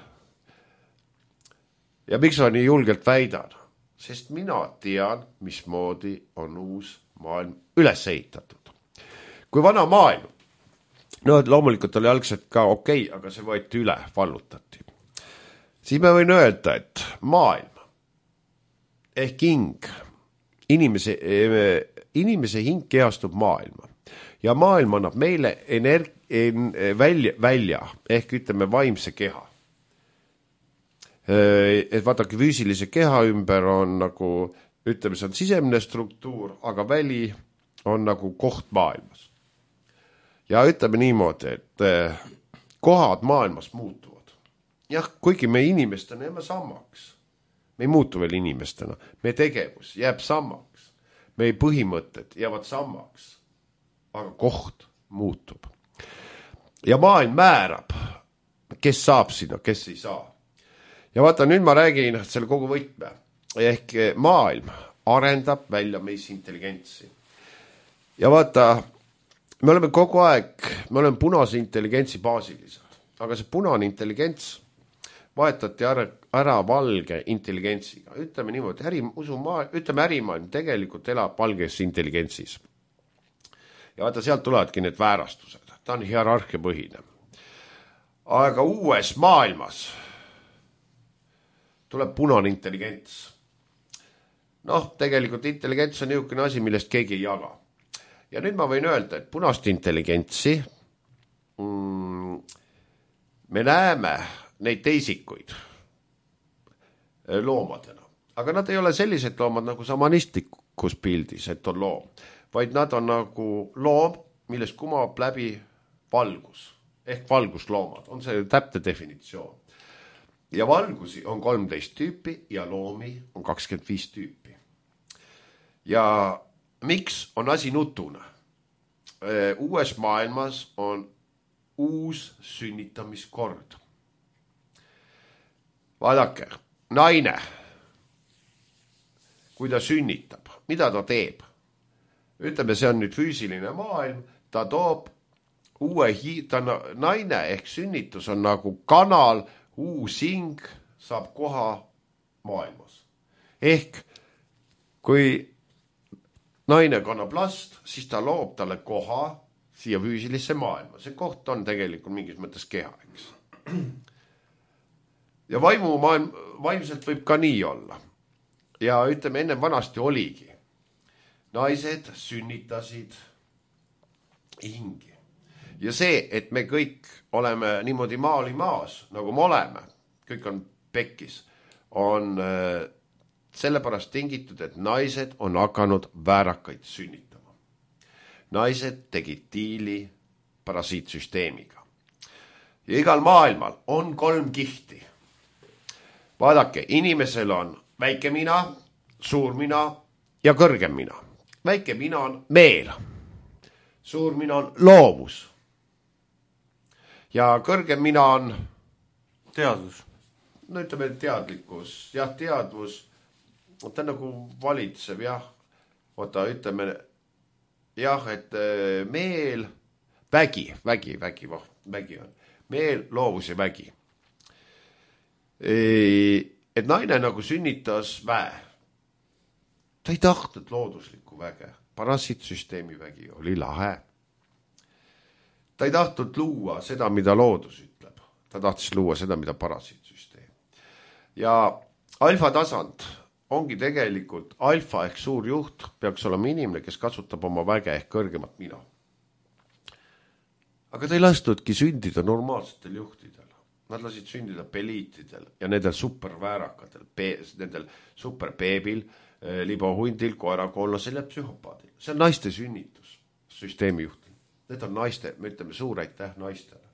Ja miks ma nii julgelt väidan? Sest mina tean, mismoodi on uus maailm üles ehitatud. Kui vana maailm, loomulikult oli algselt ka okei, aga see võeti üle, vallutati. Siis me võin öelda, et maailm ehk hing, inimese hing kehastub maailma ja maailm annab meile välja ehk ütleme vaimse keha. Et vaadake, füüsilise keha ümber on nagu ütleme, see on sisemine struktuur, aga väli on nagu koht maailmas. Ja ütleme niimoodi, et kohad maailmas muutuvad. Jah, kuigi me inimestena jääme samaks. Me ei muutu veel inimestena. Me tegevus jääb samaks. Meie põhimõtted jäävad samaks. Aga koht muutub. Ja maailm määrab, kes saab sinna, kes ei saa. Ja vaata, nüüd ma räägin selle kogu võtme. Ehk maailm arendab välja meis intelligentsi. Ja vaata, me oleme kogu aeg, me oleme punase intelligentsi baasilised. Aga see punane intelligents vahetati ära valge intelligentsiga. Ütleme niimoodi, ärimaailm tegelikult elab valges intelligentsis. Ja vaata, sealt tulevadki need väärastused. Ta on hierarhia põhine. Aga uues maailmas tuleb punane intelligents. Tegelikult intelligents on niisugune asi, millest keegi ei jaga. Ja nüüd ma võin öelda, et punast intelligentsi me näeme neid teisikuid loomadena. Aga nad ei ole sellised loomad nagu samanistlikus pildis, et on loom. Vaid nad on nagu loom, millest kumab läbi valgus. Ehk valgusloomad. On see täpne definitsioon. Ja valgusi on 13 tüüpi ja loomi on 25 tüüpi. Ja miks on asi nutune? uues maailmas on uus sünnitamiskord. Vaadake, naine, kui ta sünnitab, mida ta teeb? Ütleme, see on nüüd füüsiline maailm, ta toob naine ehk sünnitus on nagu kanal, uus hing saab koha maailmas. Ehk kui naine kannab last, siis ta loob talle koha siia füüsilisse maailma. See koht on tegelikult mingis mõttes keha, eks. Ja vaimselt võib ka nii olla. Ja ütleme, enne vanasti oligi. Naised sünnitasid hingi. Ja see, et me kõik oleme niimoodi maali maas, nagu me oleme, kõik on pekkis, on sellepärast tingitud, et naised on hakanud väärakaid sünnitama. Naised tegid diili parasiitsüsteemiga. Ja igal maailmal on 3 kihti. Vaadake, inimesel on väike mina, suur mina ja kõrgem mina. Väike mina on meel. Suur mina on loovus. Ja kõrgem mina on teadvus. No ütleme teadlikkus. Jah, teadvus. Ta nagu valitsev, jah. Oota, ütleme, jah, et meel, vägi on. Meel, loovus ja vägi. Et naine nagu sünnitas väe. Ta ei tahtnud looduslikku väge. Parasiitsüsteemi vägi oli lahe. Ta ei tahtnud luua seda, mida loodus ütleb. Ta tahtis luua seda, mida parasiitsüsteem. Ja alfa tasand ongi tegelikult alfa ehk suur juht peaks olema inimene, kes kasutab oma väge ehk kõrgemat mina. Aga ta ei lastudki sündida normaalsetel juhtidel. Nad lasid sündida peliitidel ja nendel superväärakatel, nendel superbeebil, libohundil, koerakollasel ja psühhopaadil. See on naiste sünnitus, süsteemi juhtimine. Need on naiste, me ütleme suur aitäh naistele.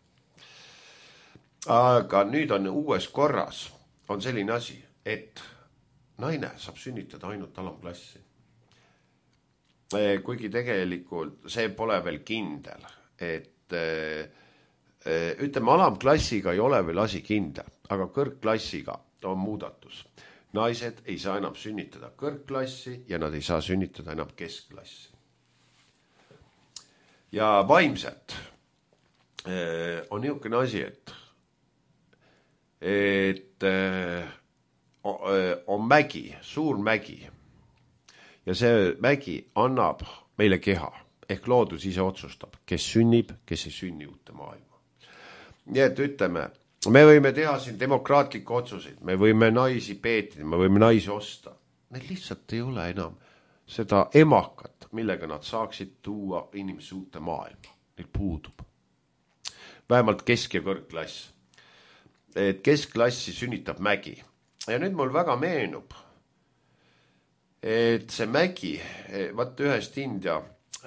Aga nüüd on uues korras, on selline asi, et naine saab sünnitada ainult alamklassi. Kuigi tegelikult see pole veel kindel, et ütleme, alamklassiga ei ole veel asi kindel, aga kõrgklassiga on muudatus. Naised ei saa enam sünnitada kõrgklassi ja nad ei saa sünnitada enam keskklassi. Ja vaimselt on niisugune asi, et on mägi, suur mägi. Ja see mägi annab meile keha. Ehk loodus ise otsustab, kes sünnib, kes ei sünni uute maailma. Nii et ütleme, me võime teha siin demokraatlikke otsuseid, me võime naisi peetida, me võime naisi osta. Neil lihtsalt ei ole enam seda emakat, millega nad saaksid tuua inimesi uute maailma. Neil puudub. Vähemalt kesk- ja kõrgklass. Et keskklassi sünnitab mägi. Ja nüüd mul väga meenub, et see mägi, vaat ühest India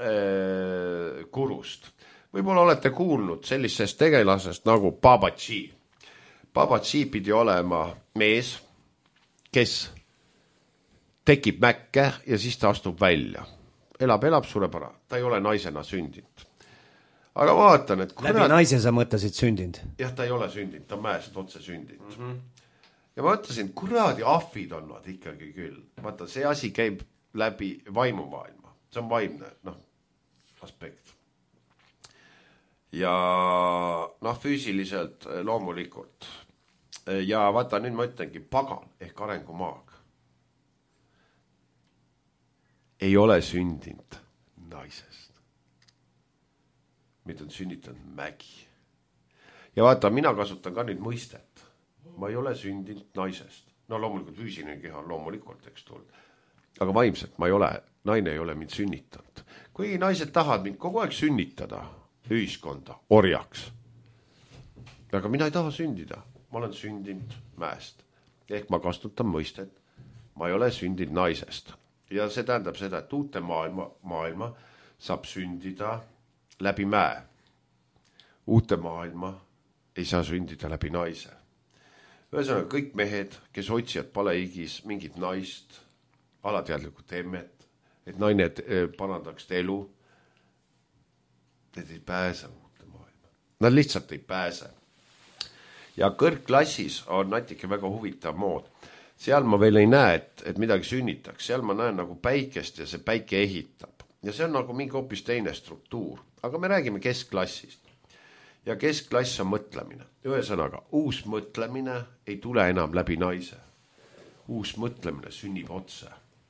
kurust. Võib-olla olete kuulnud sellisest tegelasest nagu Babaji. Babaji pidi olema mees, kes tekib mäkke ja siis ta astub välja. Elab, sureb ära. Ta ei ole naisena sündinud. Aga vaatan, et läbi naise sa mõtlesid sündinud? Jah, ta ei ole sündinud, ta on mäest otse sündinud. Ja ma mõtlesin, kuradi ahvid on nad ikkagi küll. Vaata, see asi käib läbi vaimumaailma. See on vaimne, aspekt. Ja füüsiliselt loomulikult. Ja vaata, nüüd ma ütlengi, pagan ehk arengumaag ei ole sündinud naisest. Mida on sünnitanud mägi. Ja vaata, mina kasutan ka nüüd mõistet. Ma ei ole sündinud naisest. Loomulikult füüsiline keha on loomulikult, eks tulnud. Aga vaimselt ma ei ole, naine ei ole mind sünnitanud. Kui naised tahavad mind kogu aeg sünnitada ühiskonda, orjaks. Aga mina ei taha sündida. Ma olen sündinud mäest. Ehk ma kasutan mõistet. Ma ei ole sündinud naisest. Ja see tähendab seda, et uute maailma saab sündida läbi mäe. Uute maailma ei saa sündida läbi naise. Ühesõnaga, kõik mehed, kes otsivad paleigis mingit naist, alateadlikult emmet, et naine parandaks elu, need ei pääse uute maailma. Nad lihtsalt ei pääse. Ja kõrgklassis on natuke väga huvitav mood. Seal ma veel ei näe, et midagi sünnitaks. Seal ma näen nagu päikest ja see päike ehitab. Ja see on nagu mingi hoopis teine struktuur. Aga me räägime keskklassist. Ja keskklass on mõtlemine. Ühesõnaga, uus mõtlemine ei tule enam läbi naise. Uus mõtlemine sünnib otse.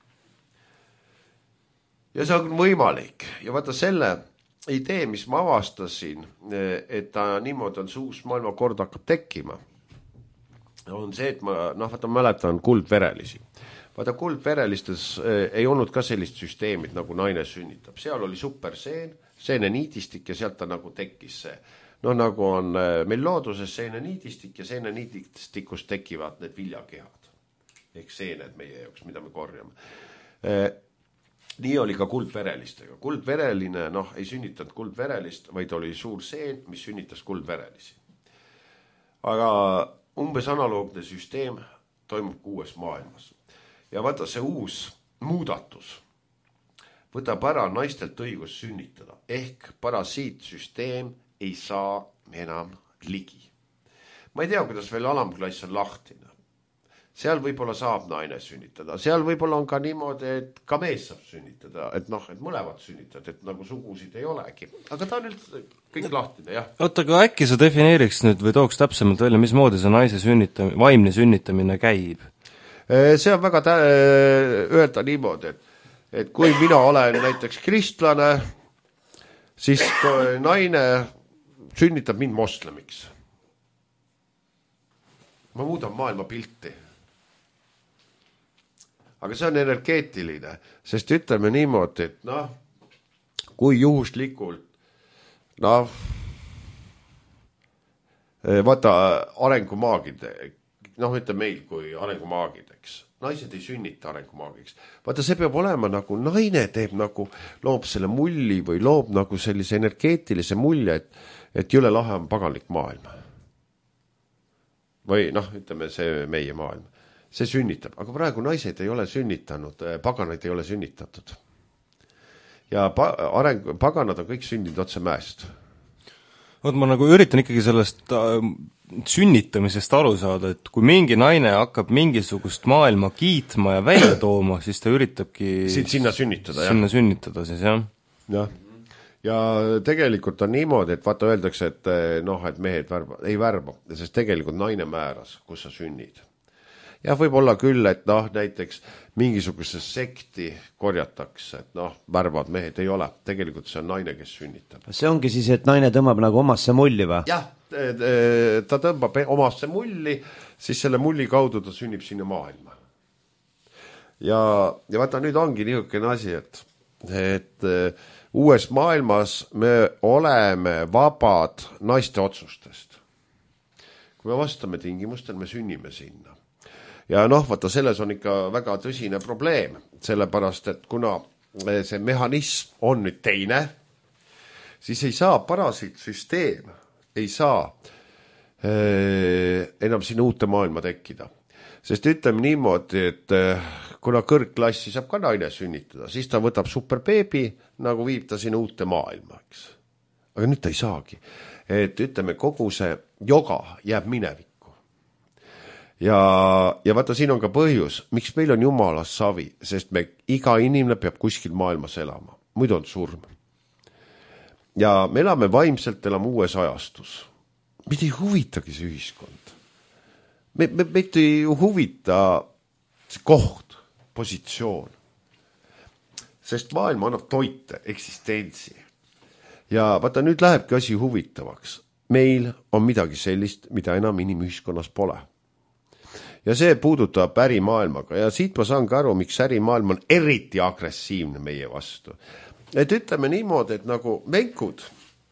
Ja see on võimalik. Ja vaata selle idee, mis ma avastasin, et ta niimoodi on see uus maailmakord hakkab tekkima, on see, et ma mäletan kuldverelisi. Vaata, kuldverelistes ei olnud ka sellist süsteemid, nagu naine sünnitab. Seal oli superseen, seeneniidistik ja sealt ta nagu tekkis see. Nagu on meil looduses seeneniidistik ja seeneniidistikust tekivad need viljakehad. Ehk seened meie jaoks, mida me korjame. Nii oli ka kuldverelistega. Kuldvereline ei sünnitanud kuldverelist, vaid oli suur seen, mis sünnitas kuldverelisi. Aga umbes analoogne süsteem toimub uues maailmas. Ja vaata, see uus muudatus võtab ära naistelt õigus sünnitada. Ehk parasiitsüsteem ei saa enam ligi. Ma ei tea, kuidas veel alamklass on lahtine. Seal võib-olla saab naine sünnitada. Seal võib-olla on ka niimoodi, et ka mees saab sünnitada. Et mõlemad sünnitad, et nagu sugusid ei olegi. Aga ta on üldse kõik lahtine, jah. Oota, aga äkki sa defineeriks nüüd või tooks täpsemalt välja, mismoodi see naise vaimne sünnitamine käib? See on väga öelda niimoodi, et kui mina olen näiteks kristlane, siis naine sünnitab mind moslemiks. Ma muudan maailma pilti. Aga see on energeetiline, sest ütleme niimoodi, et kui juhuslikult, vaata arengumaagid, ütleme meil kui arengumaagideks, naised ei sünnita arengumaagiks. Vaata, see peab olema nagu naine teeb loob selle mulli või loob nagu sellise energeetilise mulje, et jõle lahe on paganlik maailm. Või ütleme see meie maailm. See sünnitab, aga praegu naised ei ole sünnitanud, paganaid ei ole sünnitatud. Ja paganad on kõik sündinud otse mäest. Ma üritan ikkagi sellest sünnitamisest aru saada, et kui mingi naine hakkab mingisugust maailma kiitma ja välja tooma, siis ta üritabki sinna sünnitada, sinna sünnitada siis, jah. Jah. Ja tegelikult on niimoodi, et vaata öeldakse, et mehed ei värba, sest tegelikult naine määras, kus sa sünnid. Ja võib olla küll, et näiteks mingisuguse sekti korjatakse, et värvad mehed ei ole. Tegelikult see on naine, kes sünnitab. See ongi siis, et naine tõmbab nagu omasse mulli või? Jah, ta tõmbab omasse mulli, siis selle mulli kaudu ta sünnib sinna maailma. Ja vaata, nüüd ongi niisugune asi, et uues maailmas me oleme vabad naiste otsustest. Kui me vastame tingimustel, me sünnime sinna. Ja vaata, selles on ikka väga tõsine probleem, sellepärast, et kuna see mehhanism on nüüd teine, siis ei saa parasiitsüsteem, ei saa enam sinna uute maailma tekkida. Sest ütleme niimoodi, et kuna kõrgklassi saab ka naine sünnitada, siis ta võtab superbeebi, nagu viib ta sinna uute maailma, eks. Aga nüüd ta ei saagi. Et ütleme, kogu see joga jääb minevikku. Ja vaata, siin on ka põhjus, miks meil on jumalast savi, sest iga inimene peab kuskil maailmas elama. Muidu on surm. Ja me elame vaimselt, elame uues ajastus. Meid ei huvitagi see ühiskond. Meid ei huvita see koht, positsioon. Sest maailm annab toite, eksistentsi. Ja vaata, nüüd lähebki asi huvitavaks. Meil on midagi sellist, mida enam inimühiskonnas pole. Ja see puudutab ärimaailmaga ja siit ma saan ka aru, miks ärimaailm on eriti agressiivne meie vastu. Et ütleme niimoodi, et nagu venkud,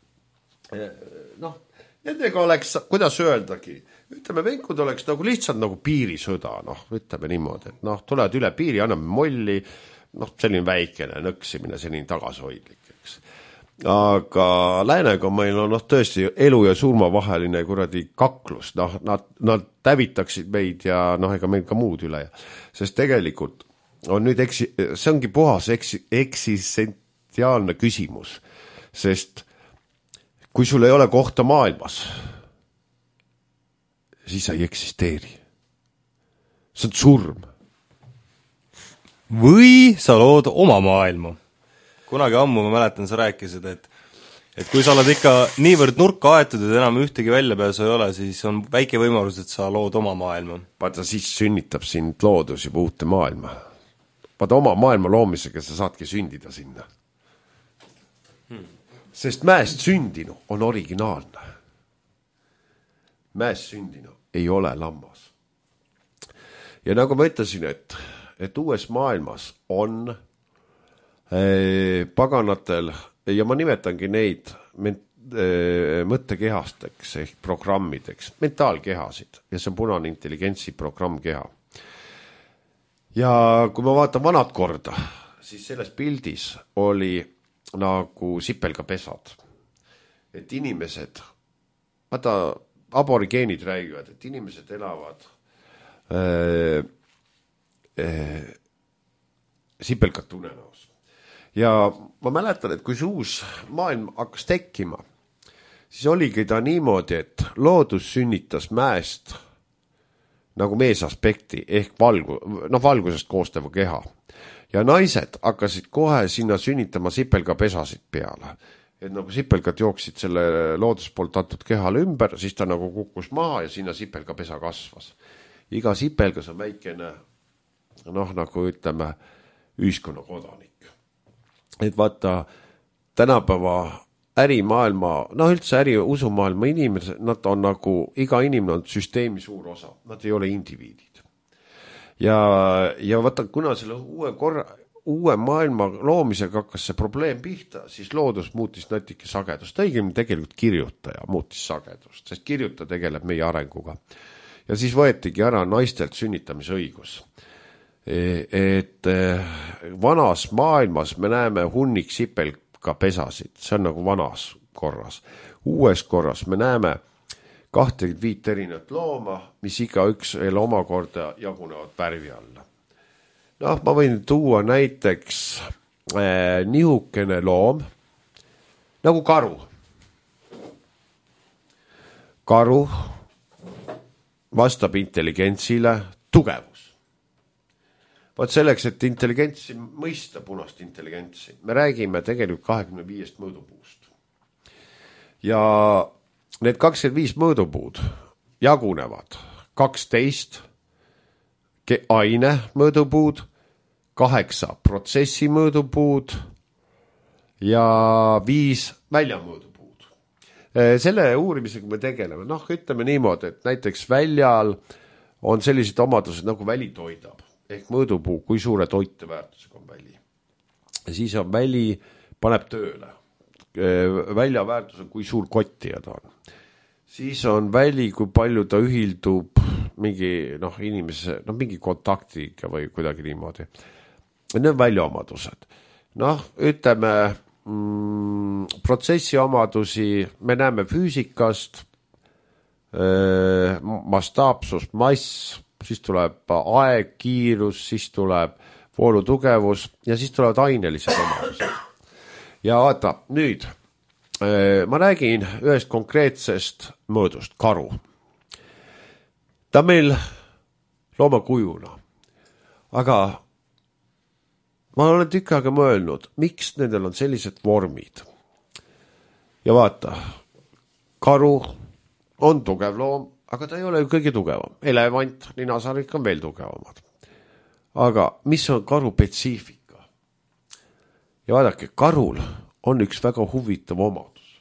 nendega oleks, kuidas öeldagi, ütleme venkud oleks nagu lihtsalt nagu piirisõda, ütleme niimoodi, et tulevad üle piiri, anname molli, selline väikene nõksimine, selline tagasihoidlik, eks. Aga läänega meil on tõesti elu ja surma vaheline kuradi kaklus, nad tävitaksid meid ja ega meil ka muud üle. Sest tegelikult on nüüd see ongi puhas eksistentiaalne küsimus, sest kui sul ei ole kohta maailmas, siis sa ei eksisteeri. See on surm. Või sa lood oma maailma. Kunagi ammu ma mäletan, sa rääkisid, et kui sa oled ikka niivõrd nurka aetud, et enam ühtegi väljapääsu ei ole, siis on väike võimalus, et sa lood oma maailma. Vaata, siis sünnitab sind loodus juba uute maailma. Vaata, oma maailma loomisega sa saadki sündida sinna. Sest mäest sündinu on originaalne. Mäest sündinu ei ole lammas. Ja nagu ma ütlesin, et uues maailmas on paganatel, ja ma nimetangi neid mõttekehasteks ehk programmideks, mentaalkehasid, ja see on punane intelligentsi programmkeha. Ja kui ma vaatan vanad korda, siis selles pildis oli nagu sipelgapesad. Et inimesed, vaata, aborigeenid räägivad, et inimesed elavad sipelgat unenäos. Ja ma mäletan, et kui see uus maailm hakkas tekkima, siis oligi ta niimoodi, et loodus sünnitas mäest nagu meesaspekti ehk valgusest koostava keha. Ja naised hakkasid kohe sinna sünnitama sipelgapesasid peale. Et nagu sipelgad jooksid selle loodus poolt antud kehale ümber, siis ta nagu kukkus maha ja sinna sipelgapesa kasvas. Iga sipelgas on väikene, nagu ütleme, ühiskonna kodanik. Et vaata, tänapäeva ärimaailma, üldse usumaailma inimesed, nad on nagu, iga inimene on süsteemi suur osa, nad ei ole indiviidid. Ja vaata, kuna selle uue maailma loomisega hakkas see probleem pihta, siis loodus muutis natuke sagedust. Õigemini tegelikult kirjutaja muutis sagedust, sest kirjutaja tegeleb meie arenguga. Ja siis võetigi ära naistelt sünnitamisõigus. Et vanas maailmas me näeme hunnik sipelgapesasid, see on nagu vanas korras. Uues korras me näeme 25 erinevat looma, mis igaüks veel omakorda jagunevad värvi alla. Ma võin tuua näiteks nihukene loom nagu karu. Karu vastab intelligentsile tugevus. Vaat selleks, et intelligentsi mõista, punast intelligentsi, me räägime tegelikult 25 mõõdupuust. Ja need 25 mõõdupuud jagunevad 12 aine mõõdupuud, 8 protsessi mõõdupuud ja 5 väljamõõdupuud. Selle uurimisega me tegeleme. Ütleme niimoodi, et näiteks väljal on sellised omadused nagu väli toidab. Ehk mõõdupuu, kui suure toiteväärtusega on väli. Ja siis on väli, paneb tööle. Välja väärtus on, kui suur kottija ta on. Siis on väli, kui palju ta ühildub mingi inimese, mingi kontaktiga või kuidagi niimoodi. Need on väljaomadused. Ütleme, protsessi omadusi me näeme füüsikast, mastaapsust, mass, siis tuleb aeg, kiirus, siis tuleb voolutugevus ja siis tulevad ainelised omadused. Ja vaata, nüüd ma räägin ühest konkreetsest mõõdust, karu. Ta meil loomakujuna, aga ma olen tükk aega mõelnud, miks nendel on sellised vormid. Ja vaata, karu on tugev loom, aga ta ei ole ju kõige tugevam. Elevant, linasarik on veel tugevamad. Aga mis on karu spetsiifika? Ja vaadake, karul on üks väga huvitav omadus.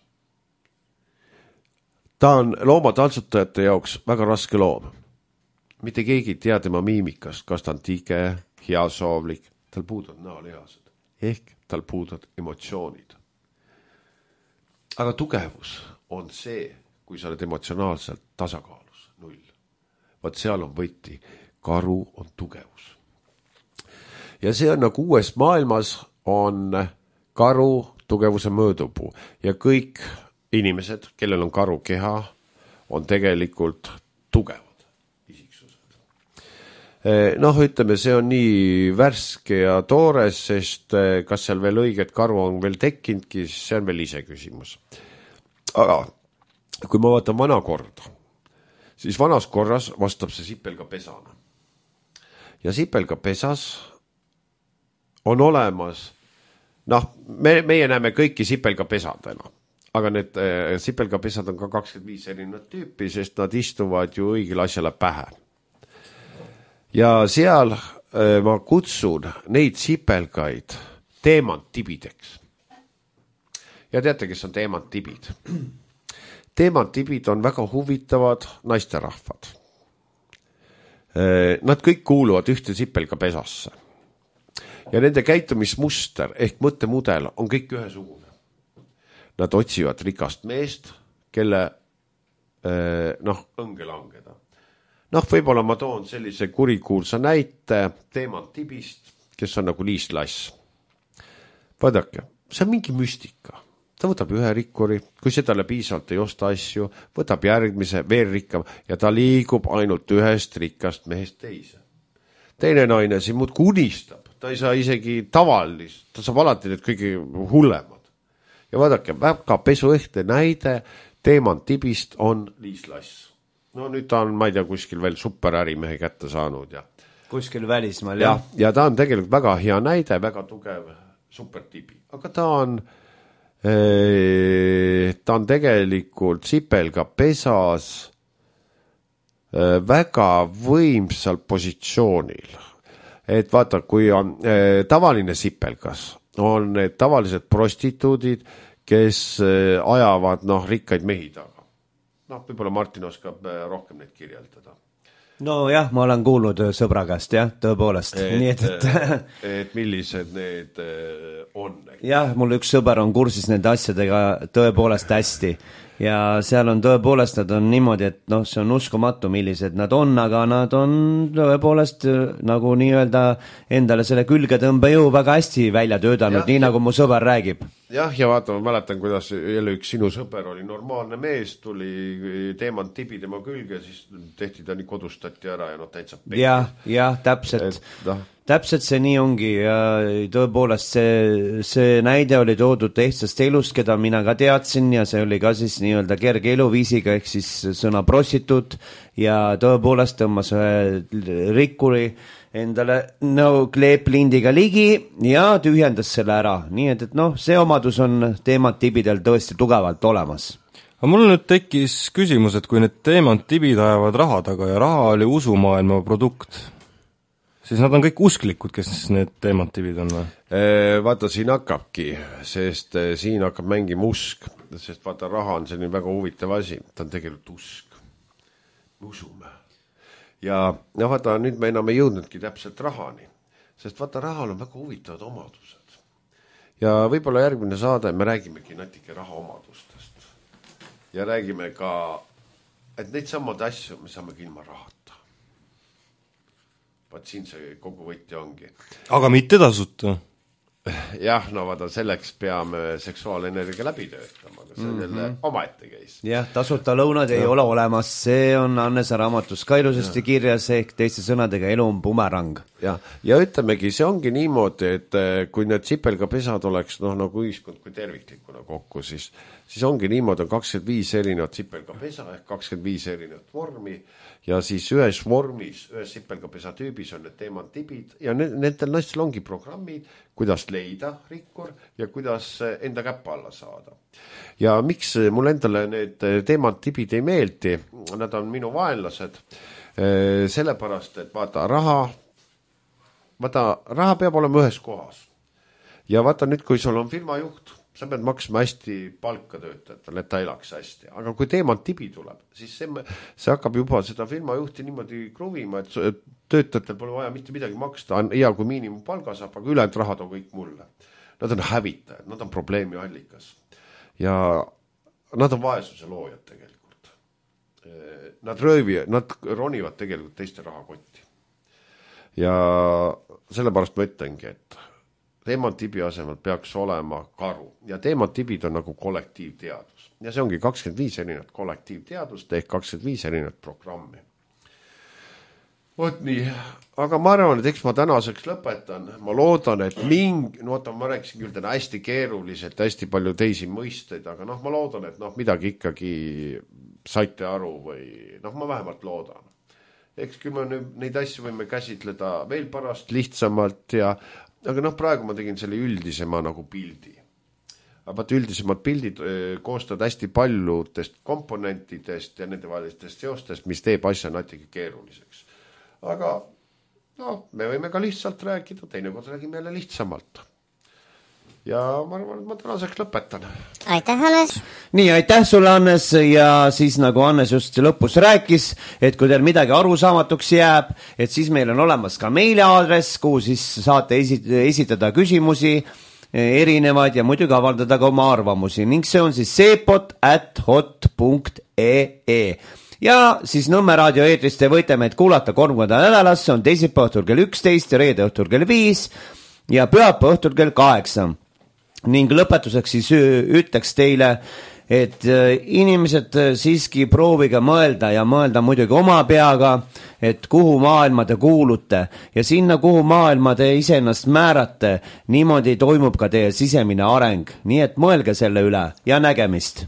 Ta on loomataltsutajate jaoks väga raske loom. Mitte keegi ei tea tema miimikast, kas ta on tige, heasoovlik, tal puuduvad näolihased. Ehk tal puuduvad emotsioonid. Aga tugevus on see, kui sa oled emotsionaalselt tasakaalus, 0. Vaat seal on võti, karu on tugevus. Ja see on nagu uues maailmas on karu tugevuse mõõdupuu. Ja kõik inimesed, kellel on karu keha, on tegelikult tugevad isiksused. Ütleme, see on nii värske ja toores, sest kas seal veel õiget karu on veel tekkinudki, see on veel ise küsimus. aga kui ma vaatan vana korda, siis vanas korras vastab see sipelga pesana. Ja sipelga pesas on olemas, meie näeme kõiki sipelga pesadena, aga need sipelga pesad on ka 25 erinevat tüüpi, sest nad istuvad ju õigele asjale pähe. Ja seal ma kutsun neid sipelgaid teemantibideks. Ja teate, kes on teemantibid? Teemantibid on väga huvitavad naisterahvad. Nad kõik kuuluvad ühte sipelga pesasse. Ja nende käitumismuster ehk mõttemudel on kõik ühesugune. Nad otsivad rikast meest, kelle õnge langeda. Võib-olla ma toon sellise kurikuulsa näite teemantibist, kes on nagu Liis Lass. Vaadake, see on mingi müstika. Ta võtab ühe rikkuri, kui sedale piisavalt ei osta asju, võtab järgmise veel rikkam ja ta liigub ainult ühest rikkast mehest teise. Teine naine siin muud kunistab. Ta ei saa isegi tavalist, ta saab alati need kõige hullemad. Ja vaadake, väga pesuehte näide teemantibist on Liis Lass. Nüüd ta on, ma ei tea, kuskil veel superärimehe kätte saanud. Ja kuskil välismaal, jah. Ja ta on tegelikult väga hea näide, väga tugev supertibi. Aga ta on tegelikult sipelga pesas väga võimsal positsioonil. Et vaata, kui on tavaline sipelgas, on need tavalised prostituudid, kes ajavad rikkaid mehi taga. Võib-olla Martin oskab rohkem neid kirjeldada. Jah, ma olen kuulnud sõbra käest, jah, tõepoolest. Et millised need on? Jah, mul üks sõber on kursis nende asjadega tõepoolest hästi. Ja seal on tõepoolest, nad on niimoodi, et see on uskumatu, millised nad on, aga nad on tõepoolest nagu nii-öelda endale selle külgetõmbejõu väga hästi välja töödanud, nii nagu mu sõber räägib. Jah, ja vaata, ma mäletan, kuidas jälle üks sinu sõber oli normaalne mees, tuli teemantibi tema külge, siis tehti ta nii kodustati ära ja täitsa pekki. Jah, täpselt. Täpselt see nii ongi ja tõepoolest see näide oli toodud ehtsast elust, keda mina ka teadsin ja see oli ka siis nii-öelda kerge eluviisiga ehk siis sõna prostituut ja tõepoolest tõmmas ühe rikkuri endale kleeplindiga ligi ja tühjendas selle ära. Nii et see omadus on teemantibidel tõesti tugevalt olemas. Aga mul nüüd tekkis küsimus, et kui need teemantibid ajavad raha taga ja raha oli usumaailma produkt, siis nad on kõik usklikud, kes need teemantibid on või? Vaata, siin hakkabki, sest siin hakkab mängima usk, sest vaata, raha on selline väga huvitav asi, ta on tegelikult usk. Me usume. Ja vaata, nüüd me enam ei jõudnudki täpselt rahani, sest vaata, rahal on väga huvitavad omadused. Ja võib-olla järgmine saade me räägimegi natuke raha omadustest. Ja räägime ka, et neid samad asju me saame ilma rahata. Vaat siin see kogu võtti ongi. Aga mitte tasuta. Jah, vaata, selleks peame seksuaalenergia läbi töötama, aga see jälle omaette käis. Jah, tasuta lõunad ei ole olemas, see on Annese raamatus ka ilusasti kirjas, ehk teiste sõnadega elu on bumerang. Ja ütlemegi, see ongi niimoodi, et kui need sipelga pesad oleks nagu ühiskond kui terviklikuna kokku, siis ongi niimoodi, on 25 erinevat sipelga pesa ehk 25 erinevat vormi ja siis ühes vormis, ühes sipelga pesa tüübis on need teemantibid ja nendel naistel ongi programmid, kuidas leida rikkur ja kuidas enda käppa alla saada. Ja miks mul endale need teemantibid ei meeldi, nad on minu vaenlased, sellepärast, et vaata, raha peab olema ühes kohas. Ja vaata nüüd, kui sul on firmajuht, sa pead maksma hästi palka töötajatele, et ta elaks hästi. Aga kui teemantibi tuleb, siis see hakkab juba seda firmajuhti niimoodi kruvima, et töötajatel pole vaja mitte midagi maksta, on hea kui miinimumpalga saab, aga ülejäänud rahad on kõik mulle. Nad on hävitajad, nad on probleemi allikas. Ja nad on vaesuse loojad tegelikult. Nad ronivad tegelikult teiste rahakotti. Ja sellepärast ma ütlengi, et teemantibi asemel peaks olema karu ja teemantibid on nagu kollektiivteadus ja see ongi 25 erinevat kollektiivteadust ehk 25 erinevat programmi. Vot nii, aga ma arvan, et eks ma tänaseks lõpetan. Ma loodan, et ma rääkisin küll täna hästi keeruliselt, hästi palju teisi mõisteid, aga ma loodan, et midagi ikkagi saite aru või ma vähemalt loodan. Eks küll me neid asju võime käsitleda veel pärast lihtsamalt aga praegu ma tegin selle üldisema nagu pildi. Aga üldisemad pildid koostad hästi paljudest komponentidest ja nende vahelistest seostest, mis teeb asja natuke keeruliseks. Aga me võime ka lihtsalt rääkida, teinekord räägime jälle lihtsamalt. Ja ma arvan, et ma tänaseks lõpetan. Aitäh, Hannes! Nii, aitäh sulle, Hannes, ja siis nagu Hannes just lõpus rääkis, et kui teil midagi arusaamatuks jääb, et siis meil on olemas ka meiliaadress, kuhu siis saate esitada küsimusi erinevaid ja muidugi avaldada ka oma arvamusi ning see on siis seepot@hot.ee. Ja siis Nõmme raadio eetrist te võite meid kuulata 3 korda nädalas, see on teisipäeva õhtul kell 11 ja reede õhtul kell 5 ja pühapäeva õhtul kell 8. Ning lõpetuseks siis ütleks teile, et inimesed siiski proovige mõelda ja mõelda muidugi oma peaga, et kuhu maailma te kuulute ja sinna, kuhu maailma te iseennast määrate, niimoodi toimub ka teie sisemine areng. Nii et mõelge selle üle ja nägemist!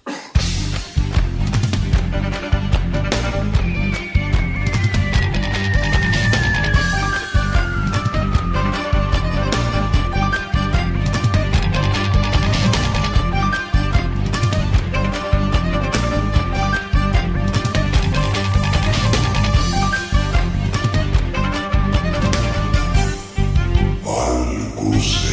Valgus